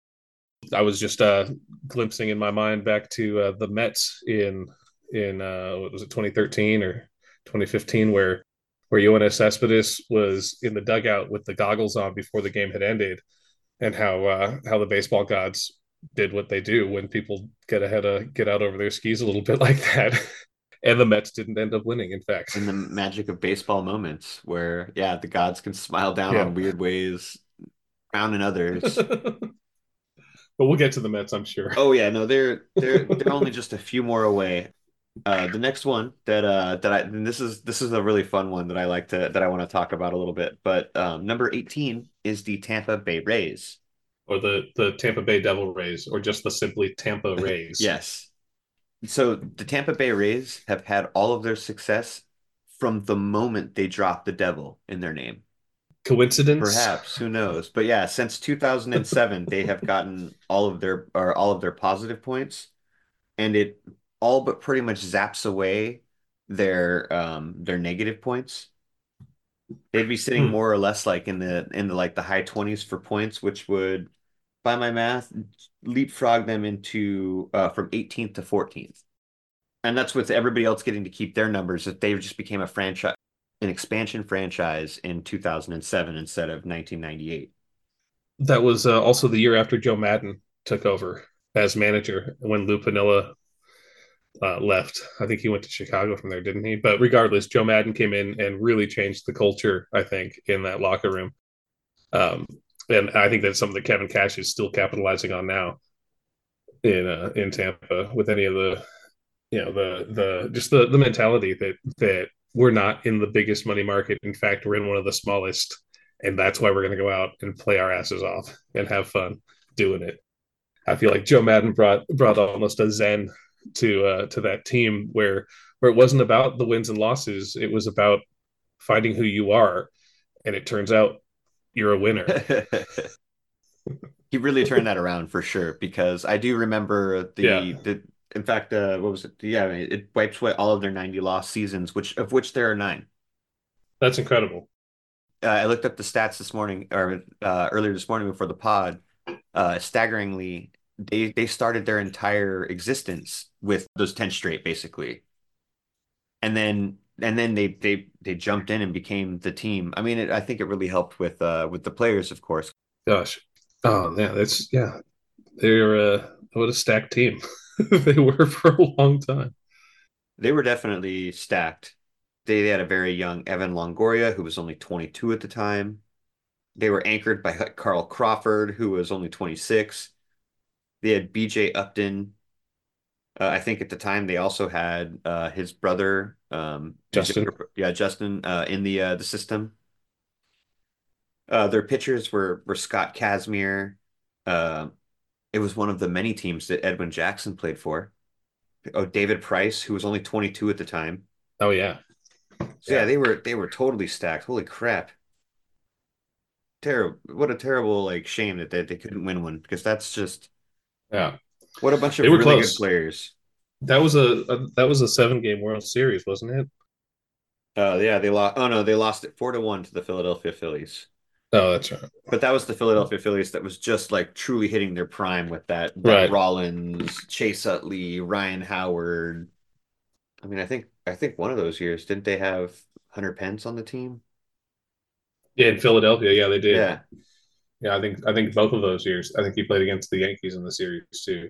S2: I was just uh, glimpsing in my mind back to uh, the Mets in in uh, what was it twenty thirteen or twenty fifteen, where where Yoenis Cespedes was in the dugout with the goggles on before the game had ended, and how uh, how the baseball gods did what they do when people get ahead of get out over their skis a little bit like that. And the Mets didn't end up winning, in fact.
S1: In the magic of baseball moments where, yeah, the gods can smile down
S2: Yeah.
S1: on weird ways, frown in others.
S2: But we'll get to the Mets, I'm sure.
S1: Oh yeah, no, they're they're they're only just a few more away. Uh, the next one that uh that I and this is this is a really fun one that I like to that I want to talk about a little bit. But um, number eighteen is the Tampa Bay Rays.
S2: Or the the Tampa Bay Devil Rays, or just the simply Tampa Rays.
S1: Yes. So the Tampa Bay Rays have had all of their success from the moment they dropped the devil in their name.
S2: Coincidence?
S1: Perhaps, who knows? But yeah, since two thousand seven, they have gotten all of their or all of their positive points, and it all but pretty much zaps away their um their negative points. They'd be sitting
S2: Hmm.
S1: more or less like in the in the like the high twenties for points, which would, by my math, leapfrog them into uh from eighteenth to fourteenth. And that's with everybody else getting to keep their numbers, that they just became a franchise, an expansion franchise in two thousand seven instead of nineteen ninety-eight.
S2: That was uh, also the year after Joe Madden took over as manager when Lou Piniella uh, left. I think he went to Chicago from there, didn't he? But regardless, Joe Madden came in and really changed the culture, I think, in that locker room. Um, and I think that's something that Kevin Cash is still capitalizing on now in uh, in Tampa with any of the you know the the just the the mentality that that we're not in the biggest money market. In fact, we're in one of the smallest, and that's why we're going to go out and play our asses off and have fun doing it. I feel like Joe Madden brought brought almost a zen to uh, to that team where where it wasn't about the wins and losses. It was about finding who you are, and it turns out you're a winner.
S1: He really turned that around for sure because I do remember
S2: Yeah,
S1: the the in fact uh what was it? Yeah, I mean, it wipes away all of their ninety loss seasons, which of which there are nine.
S2: that's incredible.
S1: Uh, I looked up the stats this morning or uh, earlier this morning before the pod. Uh, staggeringly, they they started their entire existence with those ten straight, basically, and then and then they they they jumped in and became the team. I mean, it, I think it really helped with uh with the players, of course.
S2: Gosh, oh yeah, that's yeah. They're uh, what a stacked team they were for a long time.
S1: They were definitely stacked. They, they had a very young Evan Longoria, who was only twenty-two at the time. They were anchored by Carl Crawford, who was only twenty-six. They had B J Upton. Uh, I think at the time they also had uh, his brother, um, his
S2: Justin,
S1: younger, yeah, Justin, uh, in the uh, the system. Uh, their pitchers were were Scott Kazmir. Uh, it was one of the many teams that Edwin Jackson played for. Oh, David Price, who was only twenty-two at the time.
S2: oh yeah,
S1: So yeah,
S2: yeah,
S1: they were they were totally stacked. Holy crap. Terrible. What a terrible like shame that they, they couldn't win one because that's just
S2: yeah.
S1: what a bunch
S2: They
S1: of
S2: were
S1: really good
S2: close.
S1: players.
S2: That was a, a that was a seven game World Series, wasn't it?
S1: Uh yeah, they lost oh no, they lost it four to one to the Philadelphia Phillies.
S2: Oh, that's right.
S1: But that was the Philadelphia Phillies that was just like truly hitting their prime with that that
S2: Right.
S1: Rollins, Chase Utley, Ryan Howard. I mean, I think I think one of those years didn't they have Hunter Pence on the team?
S2: Yeah, in Philadelphia, yeah, they did.
S1: Yeah.
S2: Yeah, I think I think both of those years. I think he played against the Yankees in the series too.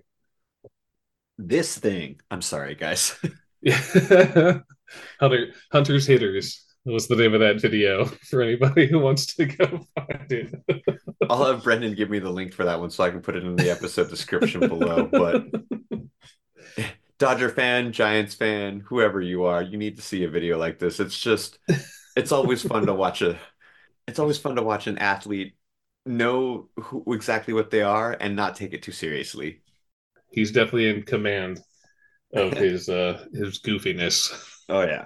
S1: This thing. I'm sorry, guys.
S2: Yeah. Hunter Hunter's Hitters was the name of that video for anybody who wants to go find it.
S1: I'll have Brendan give me the link for that one so I can put it in the episode description below. But Dodger fan, Giants fan, whoever you are, you need to see a video like this. It's just, it's always fun to watch a, it's always fun to watch an athlete know who, exactly what they are and not take it too seriously.
S2: He's definitely in command of his uh his goofiness.
S1: Oh yeah.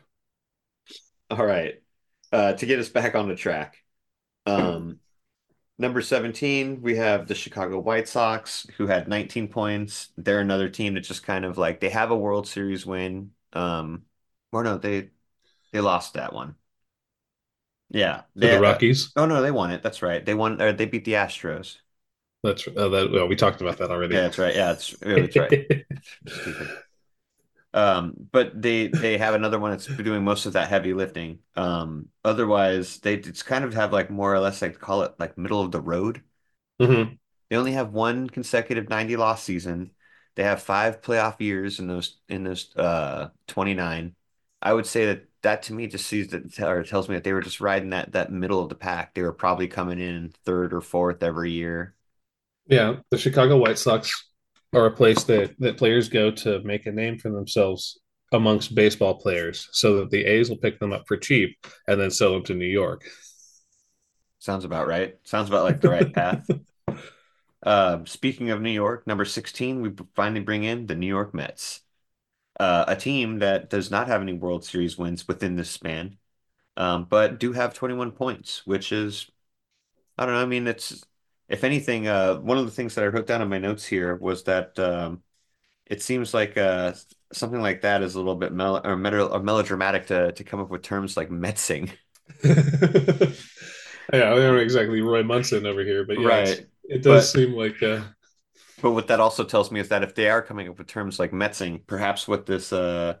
S1: All right. Uh, to get us back on the track. Um, Number seventeen, we have the Chicago White Sox, who had nineteen points. They're another team that just kind of like they have a World Series win. Um, or no, they they lost that one. Yeah,
S2: To the
S1: they. Uh,
S2: Rockies.
S1: oh no, they won it. That's right. They won. Or they beat the Astros.
S2: That's uh, that. Well, we talked about that
S1: Yeah,
S2: already.
S1: that's right. Yeah, that's yeah, that's right. Stupid. Um, but they they have another one that's doing most of that heavy lifting. Um, otherwise, they it's kind of have like more or less like call it like middle of the road.
S2: hmm
S1: They only have one consecutive ninety loss season. They have five playoff years in those in those uh twenty-nine. I would say that that to me just sees that or tells me that they were just riding that that middle of the pack. They were probably coming in third or fourth every year.
S2: Yeah, the Chicago White Sox are a place that that players go to make a name for themselves amongst baseball players, so that the A's will pick them up for cheap and then sell them to New York.
S1: Sounds about right. Sounds about like the right path. Uh, speaking of New York, number sixteen, we finally bring in the New York Mets. Uh, a team that does not have any World Series wins within this span, um, but do have twenty-one points, which is I don't know. I mean, it's if anything, uh, one of the things that I wrote down in my notes here was that um, it seems like uh, something like that is a little bit mel or, mel or melodramatic to to come up with terms like Metzing.
S2: Yeah, they're not exactly Roy Munson over here, but yeah, it's
S1: Right.
S2: it does
S1: But
S2: seem like uh,
S1: but what that also tells me is that if they are coming up with terms like Metzing, perhaps what this uh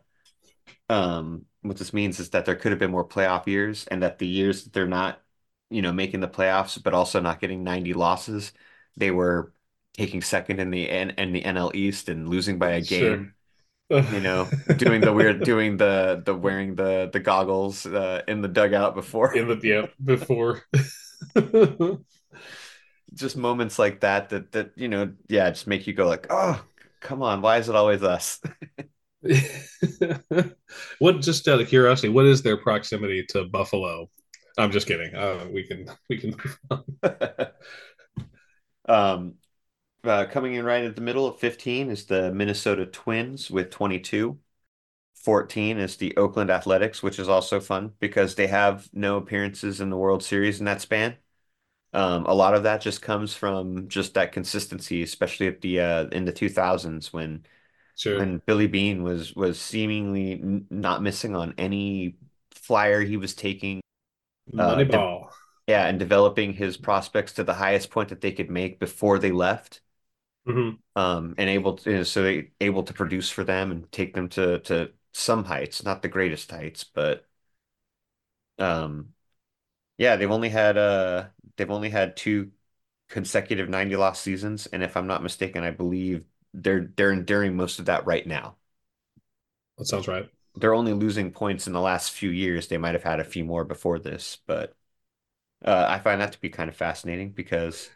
S1: um what this means is that there could have been more playoff years and that the years that they're not, you know, making the playoffs but also not getting ninety losses, they were taking second in the N in the N L East and losing by a
S2: sure.
S1: game, you know, doing the weird doing the the wearing the the goggles uh, in the dugout before.
S2: In the yeah before.
S1: Just moments like that that that you know, yeah, just make you go like, "Oh, come on, why is it always us?"
S2: What, just out of curiosity, what is their proximity to Buffalo? I'm just kidding. Uh, we can we can.
S1: Um, uh, Coming in right at the middle at fifteen is the Minnesota Twins with twenty-two. fourteen is the Oakland Athletics, which is also fun because they have no appearances in the World Series in that span. Um, a lot of that just comes from just that consistency, especially at the uh, in the two thousands when
S2: Sure.
S1: when Billy Beane was was seemingly n not missing on any flyer he was taking. Uh, de
S2: Moneyball.
S1: yeah, and developing his prospects to the highest point that they could make before they left.
S2: hmm
S1: Um, and able to, you know, so they able to produce for them and take them to to some heights, not the greatest heights, but um, yeah, they've only had uh they've only had two consecutive ninety loss seasons, and if I'm not mistaken, I believe they're they're enduring most of that right now.
S2: That sounds right.
S1: They're only losing points in the last few years. They might have had a few more before this, but uh, I find that to be kind of fascinating because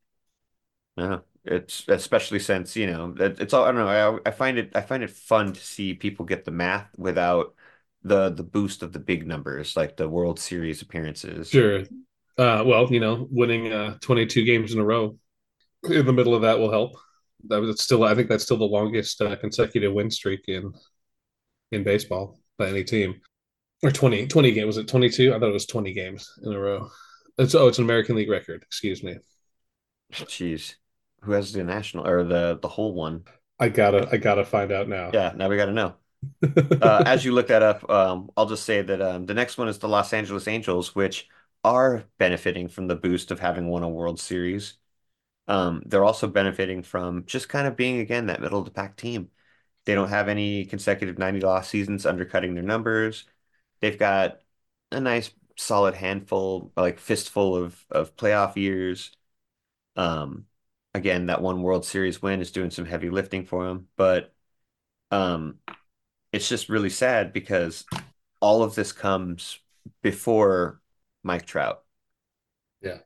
S1: uh, it's especially since, you know, it, it's all I don't know. I, I find it I find it fun to see people get the math without the the boost of the big numbers like the World Series appearances.
S2: Sure. Uh, well, you know, winning uh, twenty-two games in a row in the middle of that will help. That was still, I think that's still the longest uh, consecutive win streak in in baseball by any team. Or twenty twenty games. Was it twenty-two? I thought it was twenty games in a row. It's oh, it's an American League record. Excuse me.
S1: Jeez, who has the national or the the whole one?
S2: I gotta I gotta find out now.
S1: Yeah, now we got to know. Uh, as you look that up, um, I'll just say that um, the next one is the Los Angeles Angels, which are benefiting from the boost of having won a World Series. Um, they're also benefiting from just kind of being, again, that middle of the pack team. They don't have any consecutive ninety loss seasons undercutting their numbers. They've got a nice solid handful, like fistful of of playoff years. Um, Again, that one World Series win is doing some heavy lifting for them, but um, it's just really sad because all of this comes before Mike Trout.
S2: Yeah.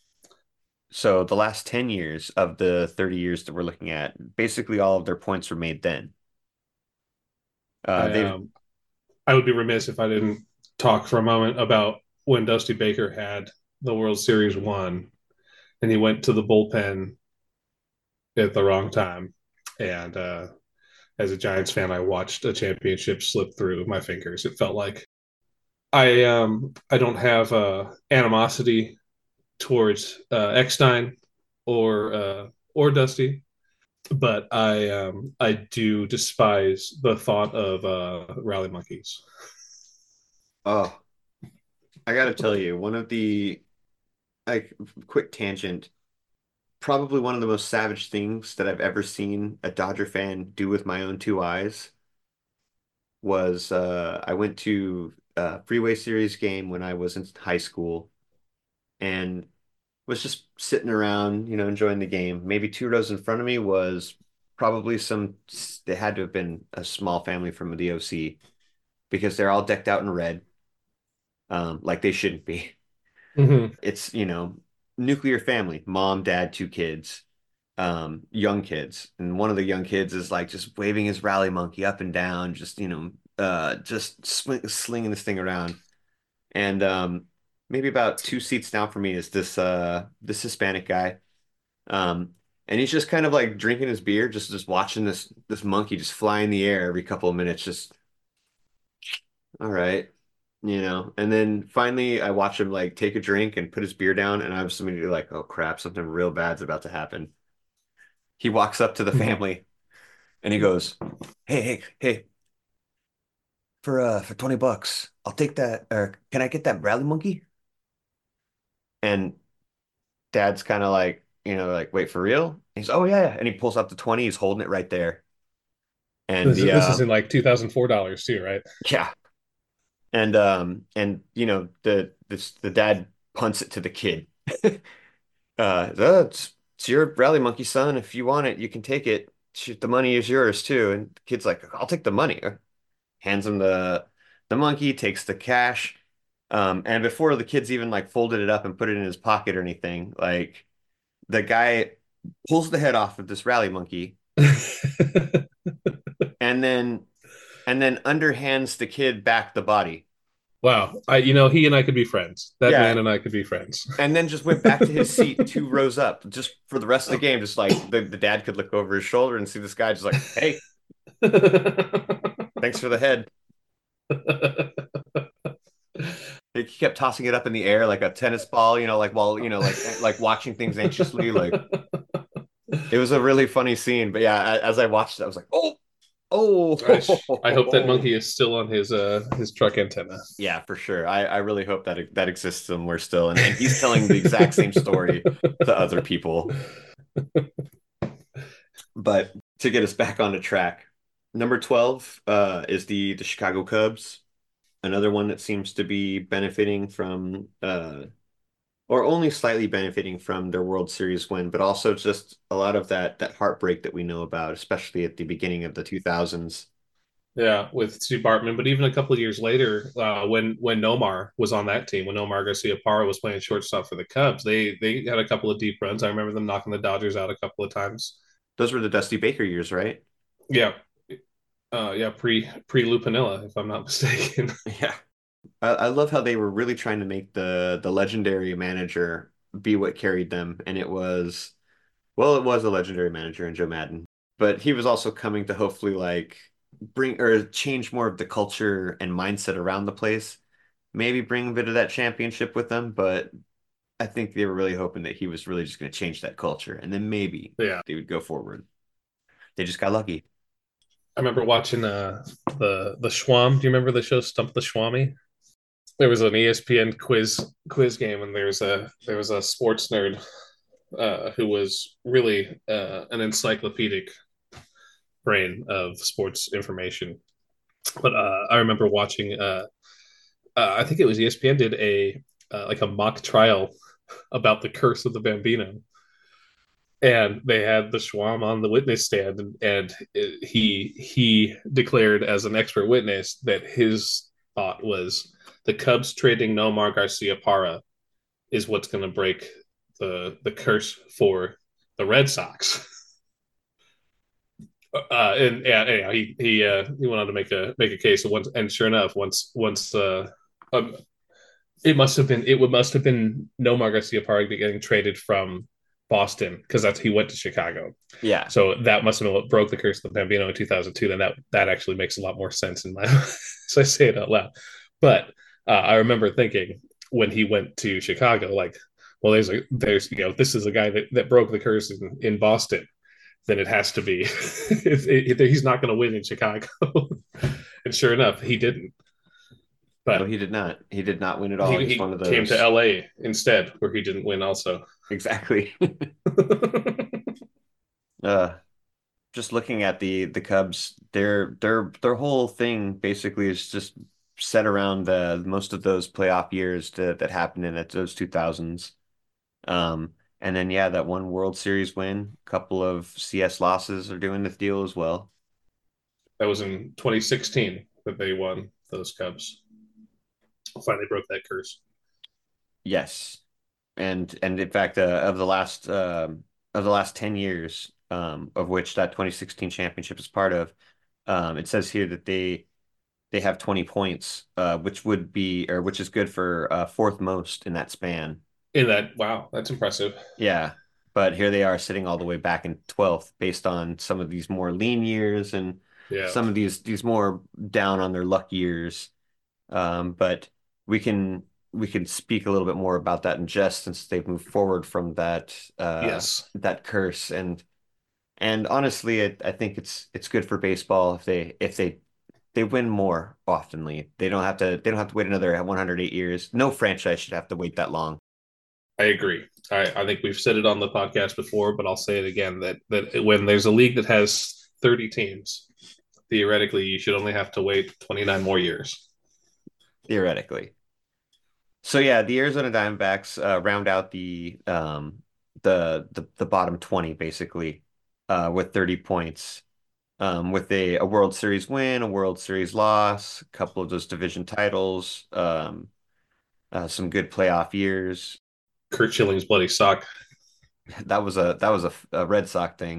S1: So the last ten years of the thirty years that we're looking at, basically all of their points were made then. Uh,
S2: I
S1: they've
S2: um I would be remiss if I didn't talk for a moment about when Dusty Baker had the World Series won and he went to the bullpen at the wrong time. And uh, as a Giants fan, I watched a championship slip through my fingers. It felt like I um I don't have uh, animosity towards uh, Eckstein or uh, or Dusty, but I um I do despise the thought of uh, rally monkeys.
S1: oh, I gotta tell you, one of the like quick tangent, probably one of the most savage things that I've ever seen a Dodger fan do with my own two eyes was uh, I went to a Freeway Series game when I was in high school and was just sitting around, you know, enjoying the game. Maybe two rows in front of me was probably some, they had to have been a small family from the O C because they're all decked out in red, um, like they shouldn't be.
S2: Mm-hmm.
S1: It's, you know, nuclear family, mom, dad, two kids, um, young kids. And one of the young kids is like just waving his rally monkey up and down, just, you know, uh, just swing, slinging this thing around. And um, maybe about two seats down from me is this uh, this Hispanic guy. Um, and he's just kind of like drinking his beer, just just watching this this monkey just fly in the air every couple of minutes, just all right, you know. And then finally, I watch him like take a drink and put his beer down, and I'm just immediately like, oh crap, something real bad's about to happen. He walks up to the family and he goes, "Hey, hey, hey, for uh for twenty bucks, I'll take that. Or can I get that Bradley monkey?" And dad's kind of like, you know, like, wait, for real? He's, oh yeah, yeah. And he pulls out the twenty, he's holding it right there. And
S2: This is
S1: the
S2: this is
S1: uh
S2: in like two thousand four dollars too, right?
S1: yeah. And um and you know, the this the dad punts it to the kid. Uh, "Oh, it's, it's your rally monkey, son. If you want it, you can take it. Shoot, the money is yours too." And the kid's like, "I'll take the money." Hands him the the monkey, takes the cash. Um, and before the kid's even like folded it up and put it in his pocket or anything, like the guy pulls the head off of this rally monkey and then and then underhands the kid back the body.
S2: Wow, I you know he and I could be friends. That
S1: Yeah,
S2: man and I could be friends.
S1: and then just went back to his seat two rows up just for the rest of the game. Just like the, the dad could look over his shoulder and see this guy just like, hey, thanks for the head. He kept tossing it up in the air like a tennis ball, you know, like while, you know, like like watching things anxiously. Like it was a really funny scene. But yeah, as I watched it, I was like, oh,
S2: I, sh- I hope that
S1: oh.
S2: monkey is still on his uh his truck antenna.
S1: Yeah, for sure. I, I really hope that it, that exists somewhere still. And, and he's telling the exact same story to other people. But to get us back on the track, number twelve uh, is the, the Chicago Cubs, another one that seems to be benefiting from, uh, or only slightly benefiting from their World Series win, but also just a lot of that that heartbreak that we know about, especially at the beginning of the two thousands.
S2: Yeah, with Steve Bartman, but even a couple of years later, uh, when when Nomar was on that team, when Nomar Garcia Parra was playing shortstop for the Cubs, they they had a couple of deep runs. I remember them knocking the Dodgers out a couple of times.
S1: Those were the Dusty Baker years, right?
S2: Yeah, uh, yeah, pre pre Lupinilla, if I'm not mistaken.
S1: Yeah. I, I love how they were really trying to make the the legendary manager be what carried them, and it was well, it was a legendary manager in Joe Madden, but he was also coming to hopefully like bring or change more of the culture and mindset around the place. Maybe bring a bit of that championship with them, but I think they were really hoping that he was really just going to change that culture, and then maybe
S2: Yeah,
S1: they would go forward. They just got lucky.
S2: I remember watching uh, the the Schwam. Do you remember the show Stump the Schwami? There was an E S P N quiz quiz game, and there was a there was a sports nerd uh, who was really uh, an encyclopedic brain of sports information. But uh, I remember watching. Uh, uh, I think it was E S P N did a uh, like a mock trial about the curse of the Bambino, and they had the Schwam on the witness stand, and, and it, he he declared as an expert witness that his thought was the Cubs trading Nomar Garcia Parra is what's going to break the the curse for the Red Sox. Uh, and yeah, anyhow, he he uh, he went on to make a make a case. Once, and sure enough, once once uh, um, it must have been it would must have been Nomar Garcia Parga getting traded from Boston because that's he went to Chicago.
S1: Yeah.
S2: So that must have been what broke the curse of the Bambino in two thousand two. Then that that actually makes a lot more sense in my so I say it out loud. But uh, I remember thinking when he went to Chicago, like, well, there's a there's you know this is a guy that, that broke the curse in, in Boston. Then it has to be it, it, he's not going to win in Chicago. And sure enough, he didn't.
S1: No,
S2: But
S1: he did not. He did not win at all.
S2: he,
S1: He's one
S2: he
S1: of
S2: came to
S1: those.
S2: L A instead, where he didn't win also.
S1: Exactly. uh, just looking at the the Cubs, their their their whole thing basically is just set around the most of those playoff years that that happened in it, those two thousands. Um, and then yeah, that one World Series win, a couple of C S losses are doing the deal as well.
S2: That was in twenty sixteen that they won those Cubs. Finally broke that curse.
S1: Yes. And and in fact, uh, of the last um of the last ten years, um, of which that twenty sixteen championship is part of, um, it says here that they they have twenty points, uh, which would be or which is good for uh, fourth most in that span.
S2: In that, wow, that's impressive.
S1: Yeah. But here they are sitting all the way back in twelfth based on some of these more lean years and
S2: Yeah.
S1: some of these these more down on their luck years. Um, but we can we can speak a little bit more about that in just since they've moved forward from that uh
S2: Yes.
S1: that curse and and honestly it, I think it's it's good for baseball if they if they they win more oftenly. They don't have to they don't have to wait another one hundred eight years. No franchise should have to wait that long.
S2: I agree. I, I think we've said it on the podcast before, but I'll say it again that that when there's a league that has thirty teams, theoretically you should only have to wait twenty-nine more years.
S1: Theoretically. So yeah, the Arizona Diamondbacks uh, round out the um the the the bottom twenty basically uh with thirty points. Um, with a, a World Series win, a World Series loss, a couple of those division titles, um, uh, some good playoff years.
S2: Kurt Schilling's bloody sock.
S1: That was a that was a, a Red Sox thing.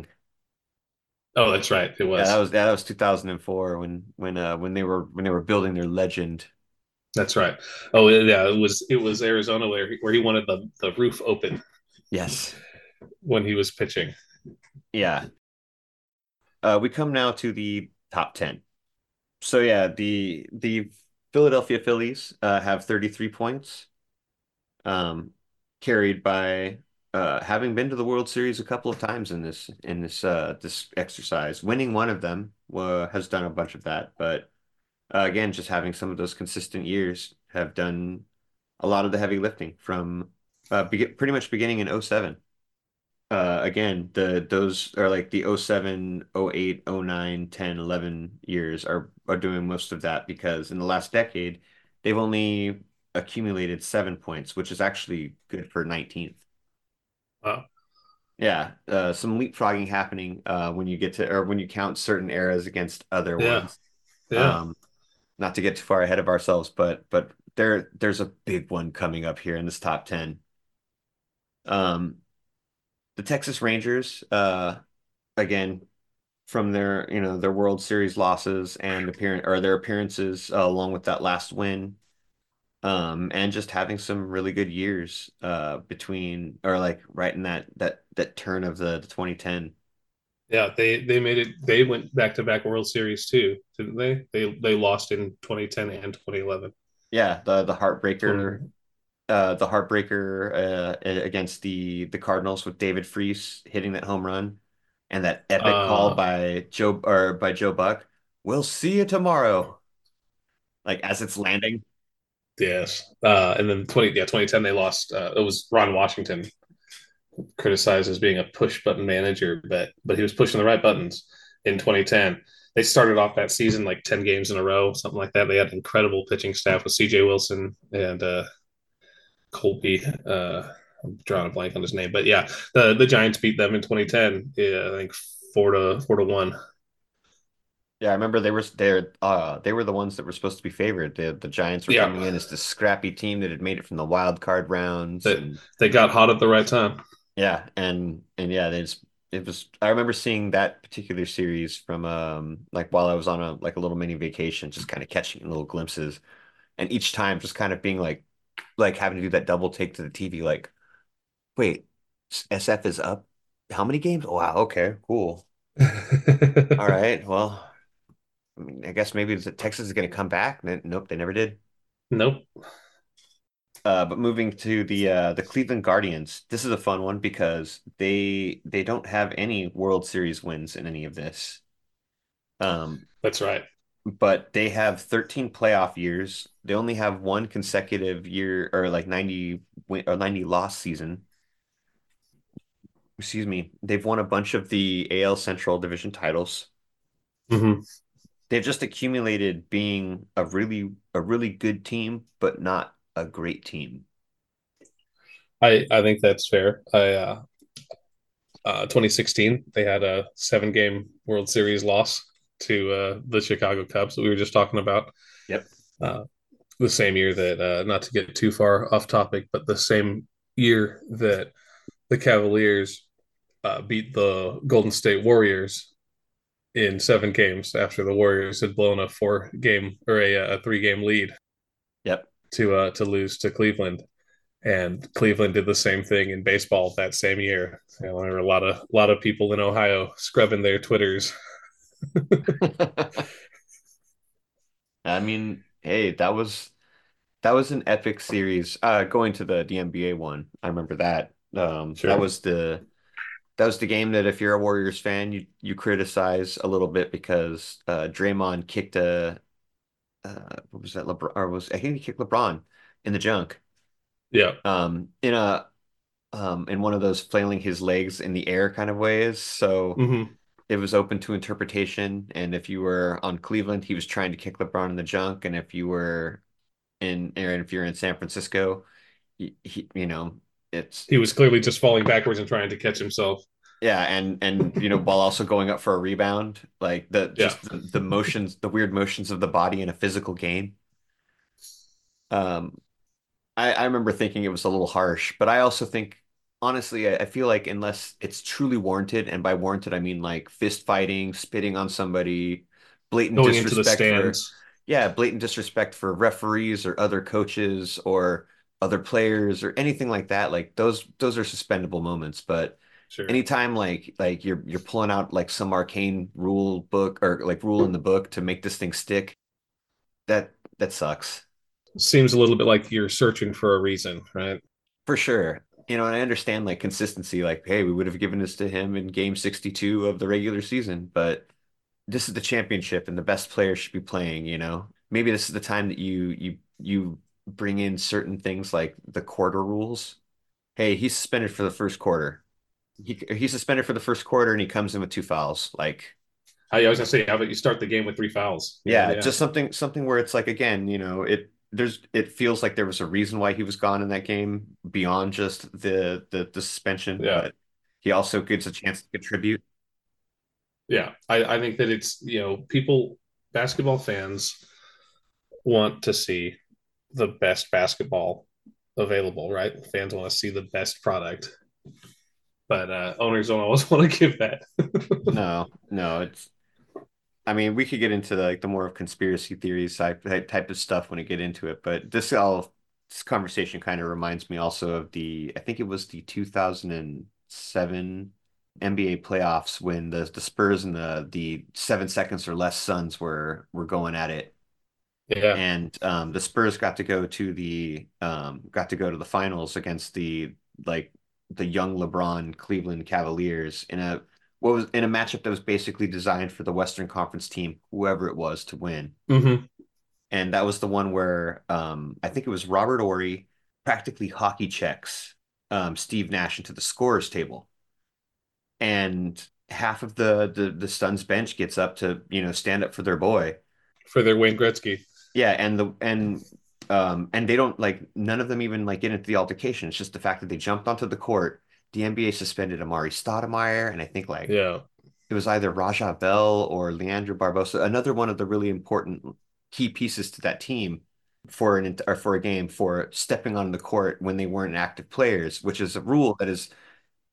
S2: Oh, that's right. It
S1: Yeah, that
S2: was.
S1: was that was two thousand four when when uh when they were when they were building their legend.
S2: That's right. Oh, yeah. It was. It was Arizona where he, where he wanted the the roof open
S1: Yes.
S2: when he was pitching.
S1: Yeah. Uh, we come now to the top ten. So yeah, the the Philadelphia Phillies uh, have thirty-three points. Um, carried by uh, having been to the World Series a couple of times in this in this uh, this exercise. Winning one of them uh, has done a bunch of that, but uh, again, just having some of those consistent years have done a lot of the heavy lifting from uh, be pretty much beginning in oh seven. Uh, again, the those are like the oh seven, oh eight, oh nine, ten, eleven years are are doing most of that because in the last decade, they've only accumulated seven points, which is actually good for nineteenth.
S2: Uh,
S1: Yeah, uh, some leapfrogging happening uh, when you get to or when you count certain eras against other
S2: yeah.
S1: ones.
S2: Yeah.
S1: Um, not to get too far ahead of ourselves, but but there there's a big one coming up here in this top ten. Um, the Texas Rangers, uh, again, from their you know their World Series losses and appearance or their appearances uh, along with that last win, um, and just having some really good years uh, between or like right in that that that turn of the, the twenty ten.
S2: Yeah. They they made it. They went back to back World Series too, didn't they? They they lost in twenty ten and twenty eleven.
S1: Yeah, the the heartbreaker
S2: twenty.
S1: uh, the heartbreaker uh, against the the Cardinals with David Freese hitting that home run and that epic call
S2: Uh,
S1: by Joe or by Joe Buck. We'll see you tomorrow. Like as it's landing.
S2: yes. Uh, and then twenty yeah twenty ten they lost. Uh, it was Ron Washington criticized as being a push button manager, but but he was pushing the right buttons in twenty ten. They started off that season like ten games in a row, something like that. They had an incredible pitching staff with C J Wilson and uh, Colby. Uh, I'm drawing a blank on his name, but yeah, the the Giants beat them in twenty ten. Yeah, I think four to four to one.
S1: Yeah, I remember they were there. Uh, they were the ones that were supposed to be favored. The the Giants were
S2: Yeah,
S1: coming in as this scrappy team that had made it from the wild card rounds,
S2: they
S1: and
S2: they got hot at the right time.
S1: yeah, and and yeah, they just it was I remember seeing that particular series from um like while I was on a like a little mini vacation, just kind of catching little glimpses, and each time just kind of being like like having to do that double take to the T V, like, wait, S F is up. How many games? Oh, wow, okay, cool. All right, well, I mean, I guess maybe the- Texas is going to come back. N- Nope, they never did.
S2: Nope.
S1: Uh, but moving to the uh, the Cleveland Guardians, this is a fun one because they they don't have any World Series wins in any of this. Um,
S2: That's right.
S1: but they have thirteen playoff years. They only have one consecutive year or like ninety win or ninety loss season. Excuse me. They've won a bunch of the A L Central Division titles.
S2: Hmm.
S1: They've just accumulated being a really a really good team, but not a great team.
S2: I I think that's fair. I uh, uh, twenty sixteen they had a seven game World Series loss to uh, the Chicago Cubs that we were just talking about.
S1: Yep.
S2: Uh, the same year that, uh, not to get too far off topic, but the same year that the Cavaliers uh, beat the Golden State Warriors in seven games after the Warriors had blown a four game or a, a three game lead
S1: Yep.
S2: to uh, to lose to Cleveland. And Cleveland did the same thing in baseball that same year. You know, there were a lot of a lot of people in Ohio scrubbing their Twitters.
S1: I mean, hey, that was that was an epic series. Uh, going to the, the N B A one, I remember that. Um, that
S2: Sure.
S1: was the that was the game that if you're a Warriors fan, you you criticize a little bit because uh, Draymond kicked a uh, what was that LeBron or was I think he kicked LeBron in the junk.
S2: Yeah.
S1: Um, in a um in one of those flailing his legs in the air kind of ways. So
S2: Hmm.
S1: it was open to interpretation. And if you were on Cleveland, he was trying to kick LeBron in the junk. And if you were in, or if you're in San Francisco, he, he, you know, it's
S2: He was clearly just falling backwards and trying to catch himself.
S1: yeah, and and you know, while also going up for a rebound, like the
S2: Yeah.
S1: just the, the motions, the weird motions of the body in a physical game. Um, I, I remember thinking it was a little harsh, but I also think, honestly, I, I feel like unless it's truly warranted, and by warranted I mean like fist fighting, spitting on somebody, blatant
S2: Going into the
S1: disrespect for,
S2: stands.
S1: yeah, blatant disrespect for referees or other coaches or other players or anything like that, like those those are suspendable moments. But
S2: Sure.
S1: anytime like like you're you're pulling out like some arcane rule book or like rule in the book to make this thing stick, that that sucks.
S2: Seems a little bit like you're searching for a reason, right?
S1: For sure. You know, and I understand like consistency, like, hey, we would have given this to him in game sixty-two of the regular season, but this is the championship and the best player should be playing, you know. Maybe this is the time that you you you bring in certain things like the quarter rules. Hey, he's suspended for the first quarter. He he's suspended for the first quarter and he comes in with two fouls. Like,
S2: I was gonna say, how about you start the game with three fouls? You know,
S1: yeah,
S2: yeah,
S1: just something something where it's like again, you know, it there's it feels like there was a reason why he was gone in that game beyond just the the, the suspension,
S2: yeah,
S1: but he also gets a chance to contribute.
S2: yeah. I, I think that it's, you know, people, basketball fans want to see the best basketball available, right? Fans want to see the best product, but uh, owners don't always want to give that.
S1: No, no, it's I mean, we could get into the, like the more of conspiracy theories type type of stuff when we get into it, but this all this conversation kind of reminds me also of the I think it was the two thousand seven N B A playoffs when the the Spurs and the the seven seconds or less Suns were were going at it.
S2: Yeah.
S1: And um, the Spurs got to go to the um, got to go to the finals against the like the young LeBron Cleveland Cavaliers in a what was in a matchup that was basically designed for the Western Conference team, whoever it was, to win.
S2: Mm-hmm.
S1: And that was the one where um, I think it was Robert Ory practically hockey checks um, Steve Nash into the scorers table, and half of the the the Suns bench gets up to you know stand up for their boy.
S2: For their Wayne Gretzky.
S1: Yeah, and the and um and they don't like none of them even like get into the altercation. It's just the fact that they jumped onto the court. The N B A suspended Amari Stoudemire, and I think like
S2: Yeah.
S1: it was either Raja Bell or Leandro Barbosa, another one of the really important key pieces to that team for an or for a game for stepping on the court when they weren't active players, which is a rule that is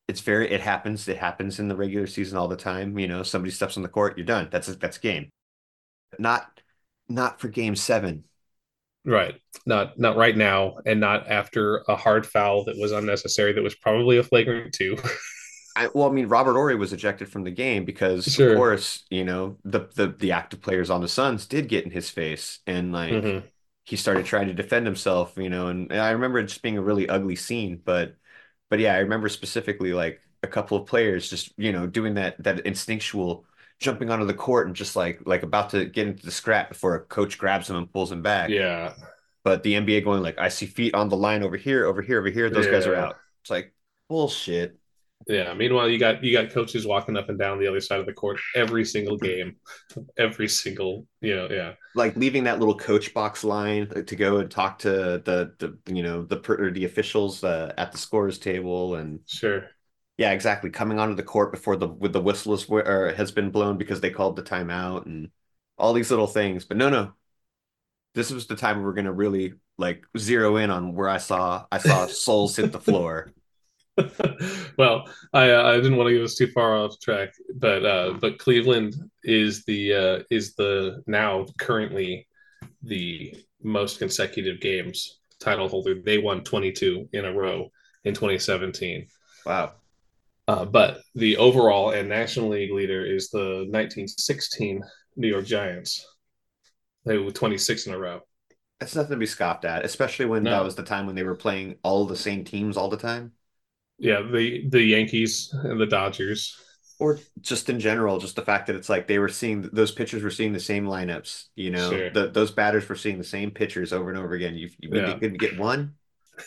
S1: it's very it happens it happens in the regular season all the time. You know, somebody steps on the court, you're done. That's a, that's a game. Not not for game seven.
S2: Right. Not not right now, and not after a hard foul that was unnecessary. That was probably a flagrant two.
S1: I, well, I mean, Robert Horry was ejected from the game because, of
S2: Sure.
S1: course, you know, the the the active players on the Suns did get in his face, and like
S2: Hmm.
S1: he started trying to defend himself, you know, and, and I remember it just being a really ugly scene, but but yeah, I remember specifically like a couple of players just, you know, doing that that instinctual jumping onto the court and just like like about to get into the scrap before a coach grabs him and pulls him back.
S2: Yeah.
S1: But the N B A going like, I see feet on the line over here, over here, over here. Those guys are
S2: Yeah.
S1: out. It's like bullshit.
S2: Yeah. Meanwhile, you got you got coaches walking up and down the other side of the court every single game, every single you know. Yeah.
S1: Like leaving that little coach box line to go and talk to the the you know the or the officials uh, at the scorers table and
S2: Sure.
S1: yeah, exactly, coming onto the court before the with the whistle is or has been blown because they called the timeout and all these little things. But no, no, this was the time we we're gonna really like zero in on where I saw I saw souls hit the floor.
S2: Well, I uh, I didn't want to get us too far off track, but uh, but Cleveland is the uh, is the now currently the most consecutive games title holder. They won twenty-two in a row in twenty seventeen.
S1: Wow,
S2: Uh, but the overall and National League leader is the nineteen sixteen New York Giants. They were twenty-six in a row.
S1: that's nothing to be scoffed at, especially when that was
S2: No,
S1: the time when they were playing all the same teams all the time.
S2: yeah, the the Yankees and the Dodgers.
S1: Or just in general, just the fact that it's like they were seeing those pitchers were seeing the same lineups, you know,
S2: Sure.
S1: the those batters were seeing the same pitchers over and over again. You, you mean they
S2: Yeah.
S1: couldn't get one?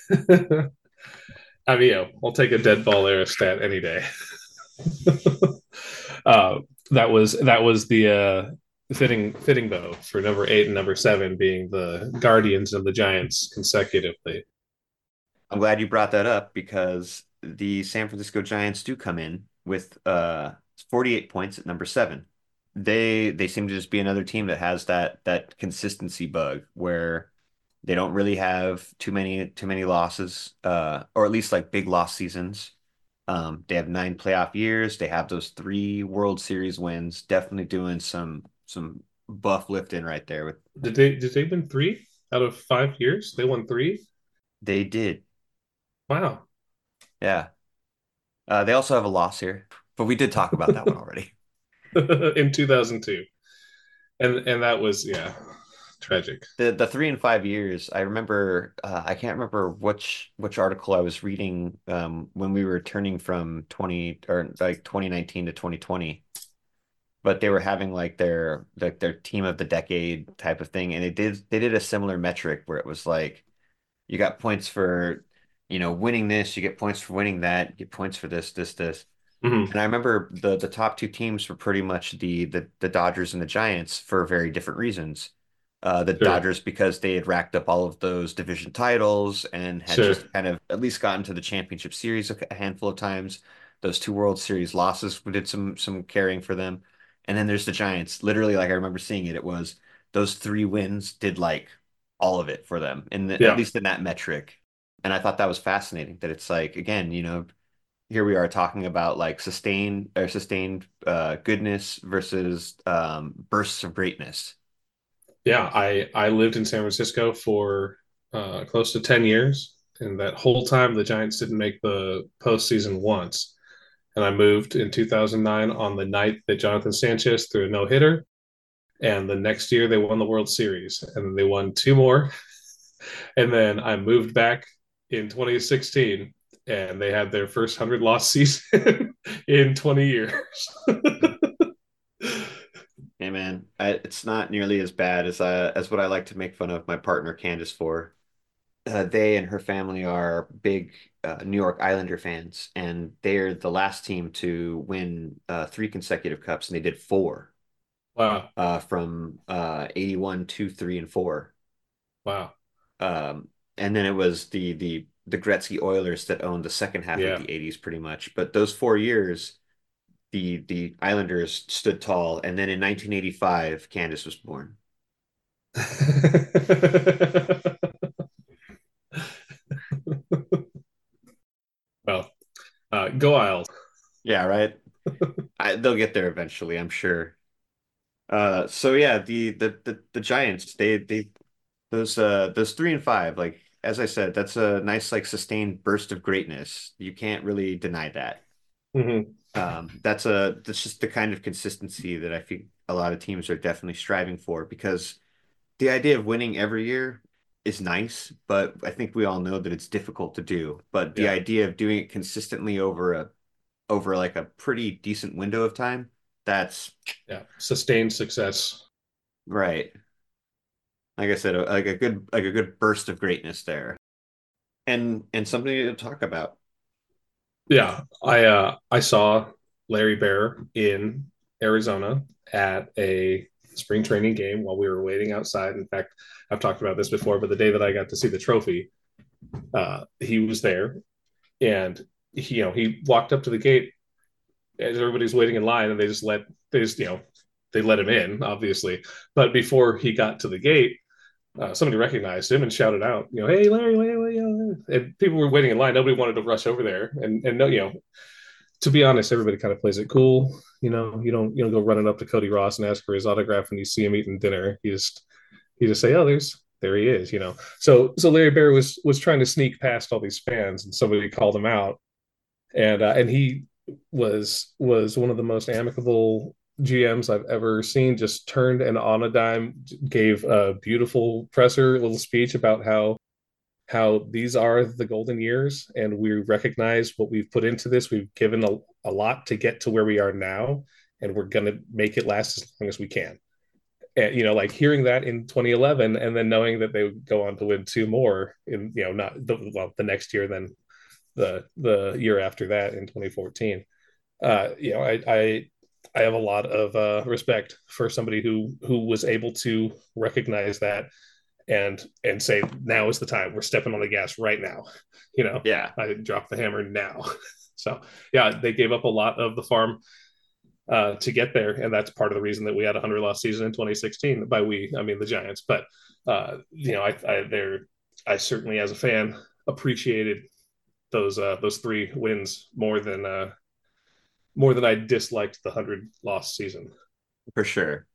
S2: I mean, you know, I'll take a dead ball aerostat any day. uh, that was that was the uh, fitting fitting though for number eight and number seven being the Guardians of the Giants consecutively.
S1: I'm glad you brought that up because the San Francisco Giants do come in with uh forty-eight points at number seven. They they seem to just be another team that has that that consistency bug where they don't really have too many too many losses, uh, or at least like big loss seasons. Um, they have nine playoff years. They have those three World Series wins. Definitely doing some some buff lifting right there. With
S2: Did they did they win three out of five years? They won three.
S1: they did,
S2: Wow.
S1: yeah. Uh, they also have a loss here, but we did talk about that one already.
S2: In two thousand two, and and that was yeah tragic.
S1: The the three and five years, I remember. Uh, I can't remember which which article I was reading um, when we were turning from twenty or like twenty nineteen to twenty twenty. But they were having like their like their team of the decade type of thing, and they did they did a similar metric where it was like you got points for you know winning this, you get points for winning that, you get points for this, this, this.
S2: Mhm.
S1: And I remember the the top two teams were pretty much the the the Dodgers and the Giants for very different reasons. Uh, the
S2: Sure,
S1: Dodgers because they had racked up all of those division titles and had
S2: sure.
S1: just kind of at least gotten to the championship series a, a handful of times. Those two World Series losses did some some carrying for them. And then there's the Giants. Literally, like I remember seeing it, it was those three wins did like all of it for them, in the, at
S2: Yeah,
S1: least in that metric. And I thought that was fascinating that it's like again, you know, here we are talking about like sustained or sustained uh, goodness versus um, bursts of greatness.
S2: yeah. I I lived in San Francisco for uh, close to ten years, and that whole time the Giants didn't make the postseason once. And I moved in two thousand nine on the night that Jonathan Sanchez threw a no hitter, and the next year they won the World Series, and they won two more. And then I moved back in twenty sixteen, and they had their first hundred loss season in twenty years.
S1: Hey man, I, it's not nearly as bad as uh, as what I like to make fun of my partner Candace for. Uh, they and her family are big uh, New York Islander fans, and they're the last team to win uh, three consecutive cups, and they did four
S2: Wow,
S1: uh, from uh, eighty-one, two, three, and four.
S2: wow,
S1: Um, and then it was the the the Gretzky Oilers that owned the second half of
S2: yeah.
S1: the eighties pretty much. But those four years, the the Islanders stood tall, and then in nineteen eighty-five, Candace was born.
S2: Well, uh, Uh, go Isles.
S1: Yeah, right. I, they'll get there eventually, I'm sure. Uh, so yeah, the the the, the Giants, they they those uh those three and five, like as I said, that's a nice like sustained burst of greatness. You can't really deny that.
S2: Hmm.
S1: Um, that's a that's just the kind of consistency that I think a lot of teams are definitely striving for because the idea of winning every year is nice, but I think we all know that it's difficult to do. But the
S2: Yeah,
S1: idea of doing it consistently over a over like a pretty decent window of time, that's
S2: yeah. Sustained success.
S1: right. Like I said, a- like a good like a good burst of greatness there. And and something to talk about.
S2: Yeah, I uh I saw Larry Bear in Arizona at a spring training game while we were waiting outside. In fact, I've talked about this before, but the day that I got to see the trophy, uh, he was there, and he, you know, he walked up to the gate as everybody's waiting in line, and they just let they just you know they let him in, obviously. But before he got to the gate, uh, somebody recognized him and shouted out, you know, "Hey, Larry, wait, wait, wait!" And people were waiting in line. Nobody wanted to rush over there, and and no, you know, to be honest, everybody kind of plays it cool. You know, you don't you don't go running up to Cody Ross and ask for his autograph when you see him eating dinner. You just you just say, "Oh, there's there he is." You know, so so Larry Bear was was trying to sneak past all these fans, and somebody called him out, and uh, and he was was one of the most amicable G Ms I've ever seen. Just turned and on a dime, gave a beautiful presser little speech about how how these are the golden years and we recognize what we've put into this. We've given a, a lot to get to where we are now, and we're going to make it last as long as we can. And, you know, like hearing that in twenty eleven and then knowing that they would go on to win two more in, you know, not the, well, the next year, then the, the year after that in twenty fourteen. Uh, you know, I, I, I have a lot of uh, respect for somebody who who was able to recognize that and and say now is the time, we're stepping on the gas right now. You know,
S1: Yeah,
S2: I drop the hammer now. So yeah, they gave up a lot of the farm uh, to get there, and that's part of the reason that we had a hundred loss season in twenty sixteen. By we, I mean the Giants. But uh, you know, I, I they're I certainly as a fan appreciated those uh, those three wins more than uh, more than I disliked the hundred loss season.
S1: for sure.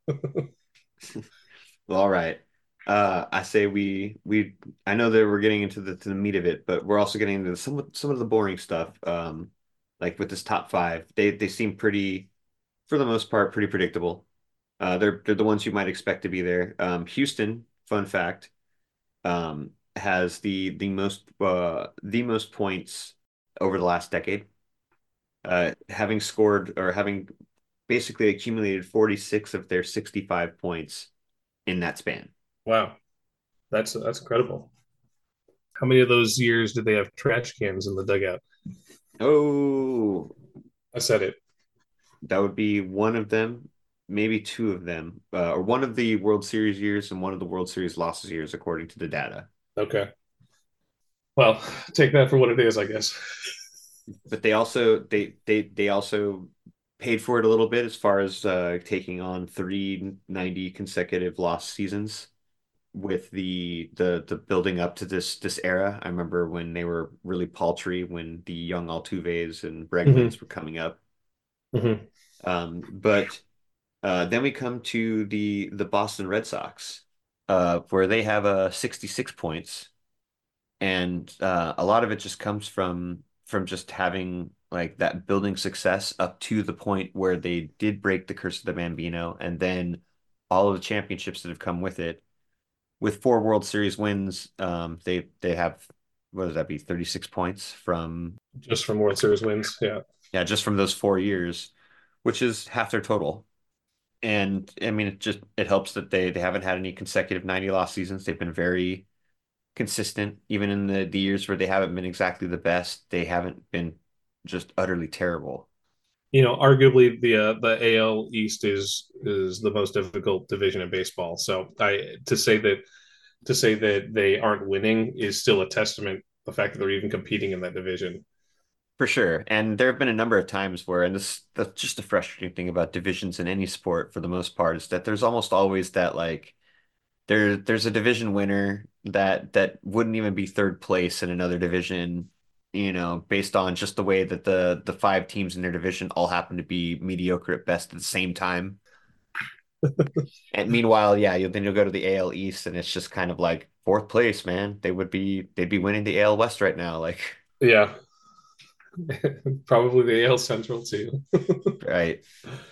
S1: Well, all right. Uh, I say we we I know that we're getting into the to the meat of it, but we're also getting into some some of the boring stuff. Um, like with this top five, they they seem pretty, for the most part, pretty predictable. Uh, they're they're the ones you might expect to be there. Um, Houston, fun fact, um, has the the most uh the most points over the last decade. Uh, having scored or having basically accumulated forty-six of their sixty-five points in that span.
S2: Wow, that's that's incredible. How many of those years did they have trash cans in the dugout?
S1: Oh,
S2: I said it.
S1: that would be one of them, maybe two of them, uh, or one of the World Series years and one of the World Series losses years, according to the data.
S2: Okay. Well, take that for what it is, I guess.
S1: But they also they they they also paid for it a little bit as far as uh, taking on three ninety consecutive lost seasons with the the the building up to this this era. I remember when they were really paltry when the young Altuves and
S2: Mm-hmm.
S1: Bregmans were coming up.
S2: Mm-hmm.
S1: Um, but uh, then we come to the the Boston Red Sox, uh, where they have uh, sixty-six points, and uh, a lot of it just comes from from just having like that building success up to the point where they did break the curse of the Bambino, and then all of the championships that have come with it. With four World Series wins, um, they they have, what does that be, thirty-six points from,
S2: Just from World Series wins. Yeah.
S1: yeah, just from those four years, which is half their total. And I mean, it just it helps that they they haven't had any consecutive ninety loss seasons. They've been very consistent, even in the the years where they haven't been exactly the best. They haven't been just utterly terrible.
S2: You know, arguably the uh, the A L East is is the most difficult division in baseball. So I to say that to say that they aren't winning is still a testament the fact that they're even competing in that division.
S1: For sure. And there have been a number of times where, and this that's just the frustrating thing about divisions in any sport for the most part, is that there's almost always that like there there's a division winner that that wouldn't even be third place in another division you know, based on just the way that the the five teams in their division all happen to be mediocre at best at the same time. And meanwhile, yeah, you then you'll go to the A L East and it's just kind of like fourth place, man. They would be they'd be winning the A L West right now, like
S2: Yeah, probably the A L Central too.
S1: right.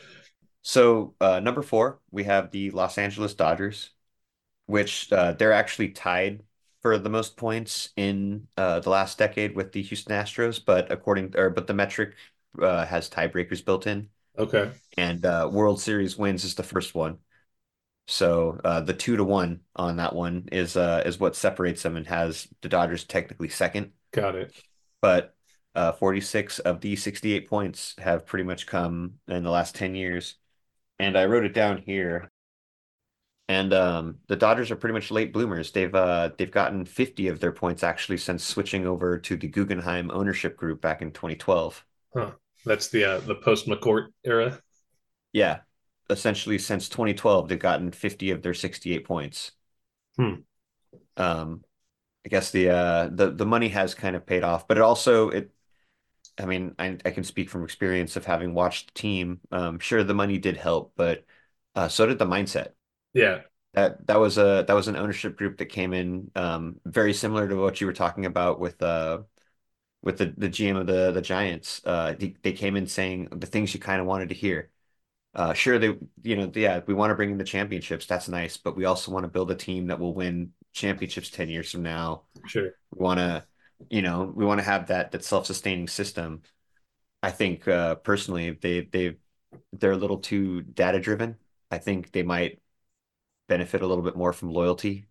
S1: So uh, number four, we have the Los Angeles Dodgers, which uh, they're actually tied for the most points in uh, the last decade with the Houston Astros, but according or but the metric uh, has tiebreakers built in,
S2: Okay,
S1: and uh, World Series wins is the first one. So uh, the two to one on that one is uh, is what separates them and has the Dodgers technically second,
S2: got it.
S1: but uh, forty-six of the sixty-eight points have pretty much come in the last ten years. And I wrote it down here. And um, the Dodgers are pretty much late bloomers. They've uh, they've gotten fifty of their points actually since switching over to the Guggenheim ownership group back in twenty twelve.
S2: Huh. That's the uh, the post McCourt era.
S1: Yeah, essentially since twenty twelve, they've gotten fifty of their sixty-eight points.
S2: Hmm.
S1: Um, I guess the uh, the the money has kind of paid off, but it also it. I mean, I I can speak from experience of having watched the team. Um, sure, the money did help, but uh, so did the mindset.
S2: Yeah,
S1: That that was a that was an ownership group that came in um, very similar to what you were talking about with uh with the the G M of the the Giants. Uh, they, they came in saying the things you kind of wanted to hear. Uh, sure, they you know yeah we want to bring in the championships. That's nice, but we also want to build a team that will win championships ten years from now.
S2: sure.
S1: We want to you know we want to have that that self-sustaining system. I think uh, personally they they they're a little too data driven. I think they might benefit a little bit more from loyalty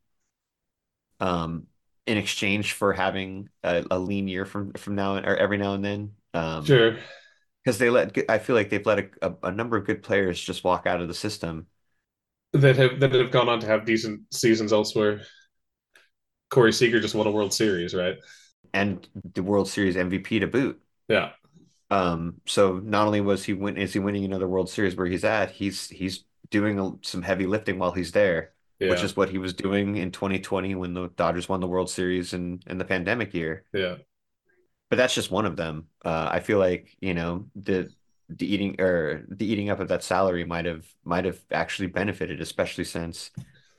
S1: um, in exchange for having a, a lean year from from now or every now and then. Um,
S2: Sure.
S1: because they let I feel like they've let a, a, a number of good players just walk out of the system.
S2: That have that have gone on to have decent seasons elsewhere. Corey Seager just won a World Series, right?
S1: And the World Series M V P to boot.
S2: Yeah,
S1: Um, so not only was he win is he winning another World Series where he's at, he's he's doing a, some heavy lifting while he's there, which
S2: yeah,
S1: is what he was doing in twenty twenty when the Dodgers won the World Series in in the pandemic year.
S2: yeah.
S1: But that's just one of them. Uh, I feel like, you know, the the eating or the eating up of that salary might have might have actually benefited, especially since,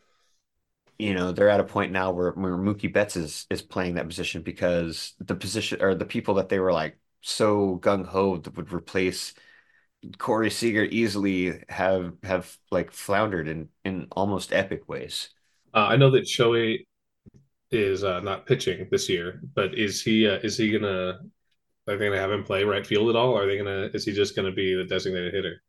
S1: you know, they're at a point now where, where Mookie Betts is is playing that position because the position or the people that they were like so gung ho that would replace Corey Seager easily have have like floundered in in almost epic ways.
S2: Uh, I know that Shohei is uh, not pitching this year, but is he uh, is he gonna are they gonna have him play right field at all? Or are they gonna is he just gonna be the designated hitter?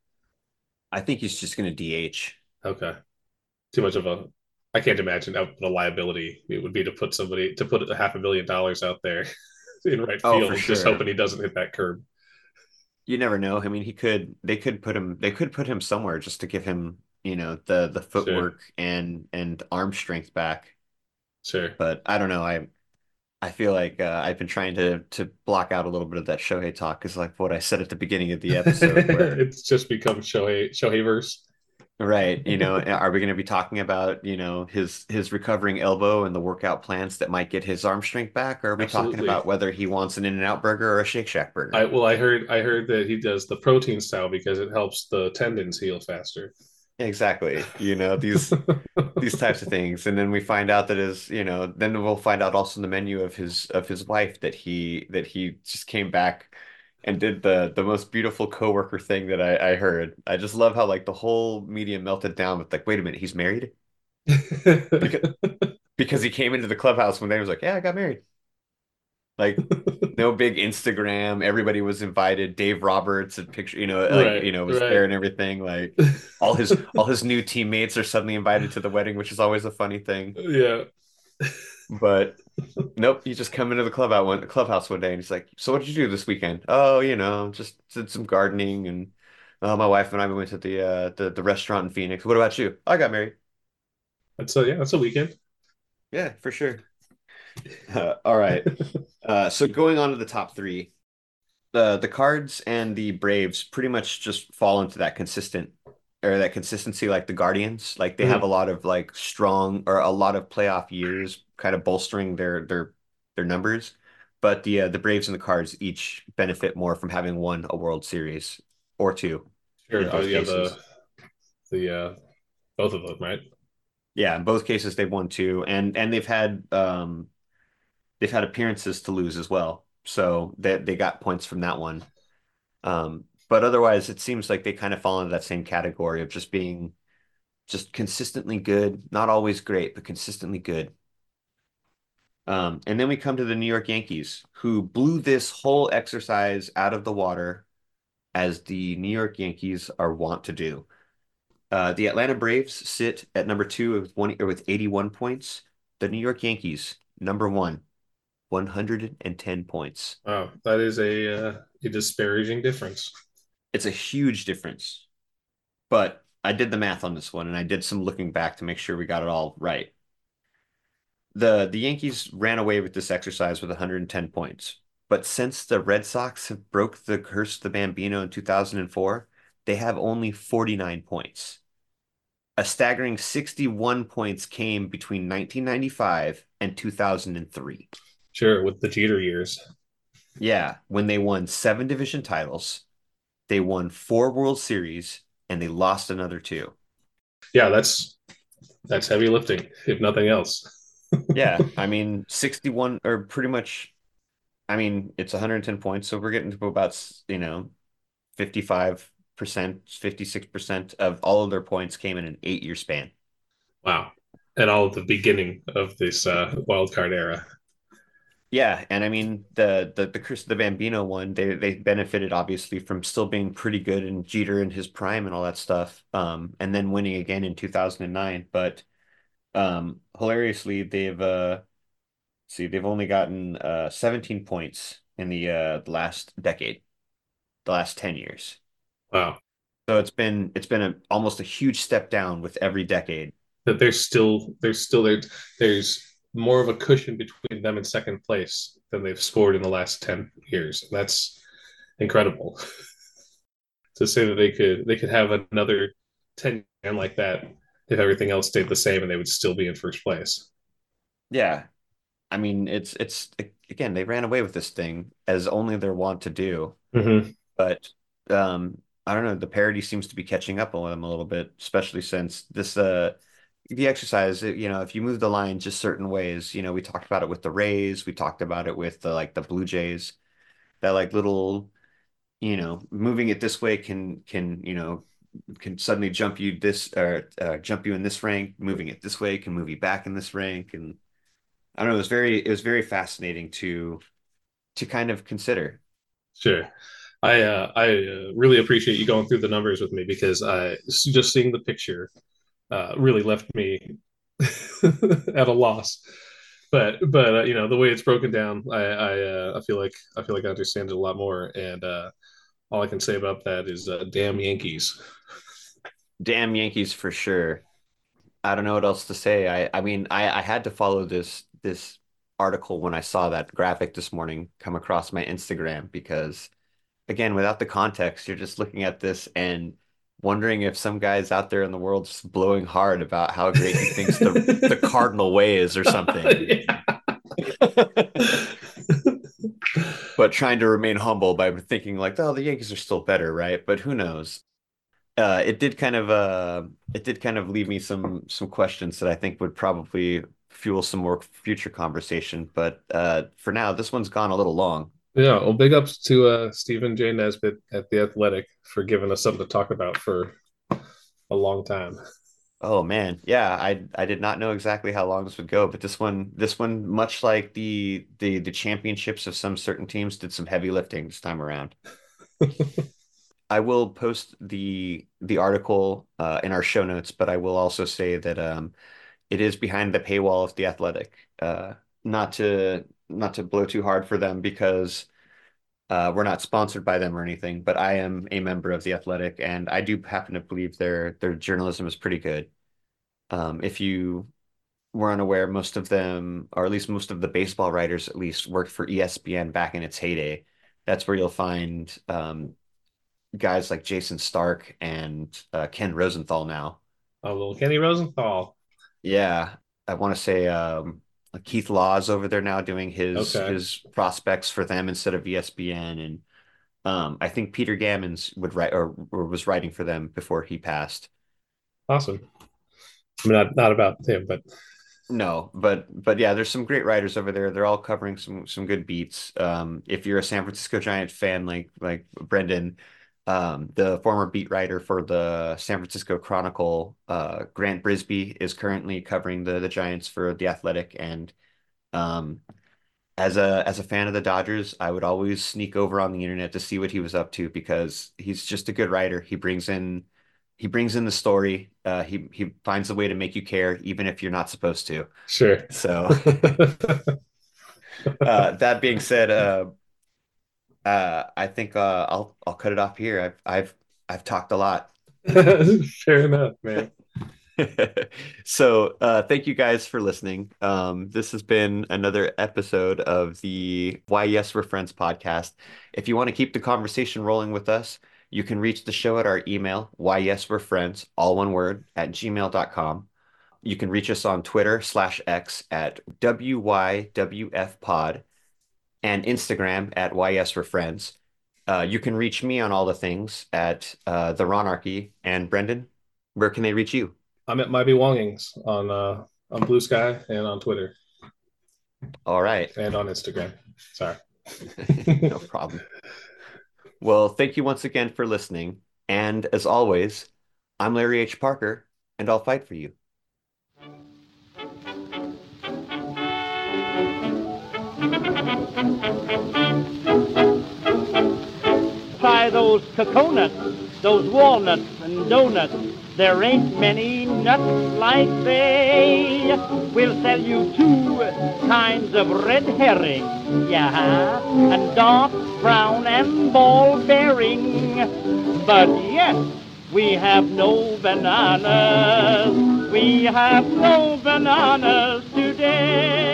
S1: I think he's just going to D H.
S2: Okay, too much of a I can't imagine how what a liability it would be to put somebody to put a half a million dollars out there in right
S1: Oh, for
S2: field, just
S1: sure.
S2: hoping he doesn't hit that curb.
S1: You never know. I mean, he could they could put him they could put him somewhere just to give him, you know, the the
S2: Sure,
S1: footwork and and arm strength back.
S2: sure.
S1: But I don't know. I I feel like uh, I've been trying to to block out a little bit of that Shohei talk because like what I said at the beginning of the episode where
S2: It's just become Shohei Shoheiverse.
S1: right, you know, are we going to be talking about, you know, his his recovering elbow and the workout plans that might get his arm strength back? Or are we talking
S2: Absolutely.
S1: about whether he wants an In-N-Out burger or a Shake Shack
S2: I
S1: burger?
S2: well, I heard I heard that he does the protein style because it helps the tendons heal faster.
S1: Exactly. You know, these these types of things. And then we find out that his, you know, then we'll find out also in the menu of his of his wife that he that he just came back and did the the most beautiful coworker thing that I, I heard. I just love how like the whole media melted down with like, wait a minute, he's married? Because because he came into the clubhouse one day and was like, yeah, I got married. Like no big Instagram. Everybody was invited. Dave Roberts and picture, you know, like,
S2: Right,
S1: you know, was
S2: right.
S1: there and everything. Like all his all his new teammates are suddenly invited to the wedding, which is always a funny thing.
S2: Yeah.
S1: But nope, you just come into the club out one clubhouse one day and he's like, "So what did you do this weekend?" "Oh, you know, just did some gardening and uh, my wife and I went to the uh the, the restaurant in Phoenix. What about you?" "I got married."
S2: That's a yeah, that's a weekend.
S1: "Yeah, for sure." Uh, all right. Uh, so going on to the top three, the the Cards and the Braves pretty much just fall into that consistent or that consistency like the Guardians. Like they have a
S2: Mhm.
S1: lot of like strong or a lot of playoff years kind of bolstering their their their numbers. but the uh, the Braves and the Cards each benefit more from having won a World Series or two in
S2: Sure. Oh
S1: both
S2: yeah, the
S1: cases.
S2: the uh both of them, right?
S1: Yeah, in both cases they've won two, and and they've had um they've had appearances to lose as well, so they they got points from that one. Um, but otherwise, it seems like they kind of fall into that same category of just being just consistently good, not always great, but consistently good. Um, and then we come to the New York Yankees, who blew this whole exercise out of the water, as the New York Yankees are wont to do. Uh, the Atlanta Braves sit at number two with one or with eighty-one points. The New York Yankees, number one, one hundred ten points.
S2: Wow, that is a uh, a disparaging difference.
S1: It's a huge difference, but I did the math on this one and I did some looking back to make sure we got it all right. The the Yankees ran away with this exercise with one hundred ten points. But since the Red Sox have broke the curse of the Bambino in two thousand four, they have only forty-nine points. A staggering sixty-one points came between nineteen ninety-five and two thousand three.
S2: Sure, with the Jeter years.
S1: Yeah, when they won seven division titles, they won four World Series, and they lost another two.
S2: Yeah, that's that's heavy lifting, if nothing else.
S1: Yeah, I mean, sixty-one or pretty much, I mean, it's one hundred ten points, so we're getting to about, you know, fifty-five percent, fifty-six percent of all of their points came in an eight-year span.
S2: Wow. And all at the beginning of this uh, wild card era.
S1: Yeah, and I mean the the the Chris the Bambino one, they they benefited obviously from still being pretty good and Jeter in his prime and all that stuff. Um, and then winning again in two thousand nine. But um, hilariously, they've uh see they've only gotten uh seventeen points in the uh the last decade, the last ten years.
S2: Wow.
S1: So it's been it's been a almost a huge step down with every decade.
S2: That there's still there's still there there's more of a cushion between them and second place than they've scored in the last ten years. That's incredible. To say that they could they could have another ten like that if everything else stayed the same and they would still be in first place.
S1: Yeah, I mean it's it's again they ran away with this thing as only they're wont to do.
S2: Mm-hmm.
S1: But um, I don't know. The parody seems to be catching up on them a little bit, especially since this uh the exercise. You know, if you move the line just certain ways, you know, we talked about it with the Rays, we talked about it with the like the Blue Jays. That like little, you know, moving it this way can can you know can suddenly jump you this or uh, jump you in this rank. Moving it this way can move you back in this rank, and I don't know. It was very it was very fascinating to to kind of consider.
S2: Sure. I uh, I uh, really appreciate you going through the numbers with me because I just seeing the picture uh, really left me at a loss. But but uh, you know the way it's broken down, I I, uh, I feel like I feel like I understand it a lot more. And uh, all I can say about that is uh, damn Yankees.
S1: Damn Yankees for sure. I don't know what else to say. I I mean, I I had to follow this this article when I saw that graphic this morning come across my Instagram because again, without the context, you're just looking at this and wondering if some guy's out there in the world just blowing hard about how great he thinks the the Cardinal way is or something. But trying to remain humble by thinking like, oh, the Yankees are still better, right? But who knows? Uh, it did kind of uh, it did kind of leave me some some questions that I think would probably fuel some more future conversation. But uh, for now, this one's gone a little long.
S2: Yeah, well, big ups to uh, Stephen J. Nesbitt at The Athletic for giving us something to talk about for a long time.
S1: Oh man, yeah, I I did not know exactly how long this would go, but this one this one, much like the the the championships of some certain teams, did some heavy lifting this time around. I will post the the article uh, in our show notes, but I will also say that um, it is behind the paywall of The Athletic. Uh, not to not to blow too hard for them because uh, we're not sponsored by them or anything, but I am a member of The Athletic, and I do happen to believe their their journalism is pretty good. Um, if you were unaware, most of them, or at least most of the baseball writers, at least worked for E S P N back in its heyday. That's where you'll find um, guys like Jason Stark and uh, Ken Rosenthal now.
S2: A little Kenny Rosenthal.
S1: Yeah, I want to say um, Keith Law's over there now doing his
S2: Okay.
S1: his prospects for them instead of E S P N, and um, I think Peter Gammons would write or, or was writing for them before he passed.
S2: Awesome. I mean, not, not about him, but
S1: No, but but yeah, there's some great writers over there. They're all covering some some good beats. Um, if you're a San Francisco Giant fan like like Brendan, um, the former beat writer for the San Francisco Chronicle, uh, Grant Brisby is currently covering the the Giants for The Athletic. And um, as a as a fan of the Dodgers, I would always sneak over on the internet to see what he was up to because he's just a good writer. He brings in he brings in the story. Uh, he he finds a way to make you care even if you're not supposed to.
S2: sure.
S1: So uh, that being said, uh, uh, I think uh, I'll I'll cut it off here. I've I've I've talked a lot.
S2: Fair enough, man.
S1: So uh, thank you guys for listening. Um, this has been another episode of the Why Yes We're Friends podcast. If you want to keep the conversation rolling with us, you can reach the show at our email, why yes we're friends, all one word, at gmail dot com. You can reach us on Twitter slash X at W Y W F pod and Instagram at Y S for Friends. Uh, you can reach me on all the things at uh, the Ronarchy. And Brendan, where can they reach you?
S2: I'm at My Belongings on uh, on Blue Sky and on Twitter
S1: All right.
S2: and on Instagram. Sorry.
S1: No problem. Well, thank you once again for listening. And as always, I'm Larry H. Parker, and I'll fight for you.
S3: Try those coconuts, those walnuts and donuts. There ain't many nuts like they. We'll sell you two kinds of red herring, yeah, and dark brown and ball bearing. But yes, we have no bananas. We have no bananas today.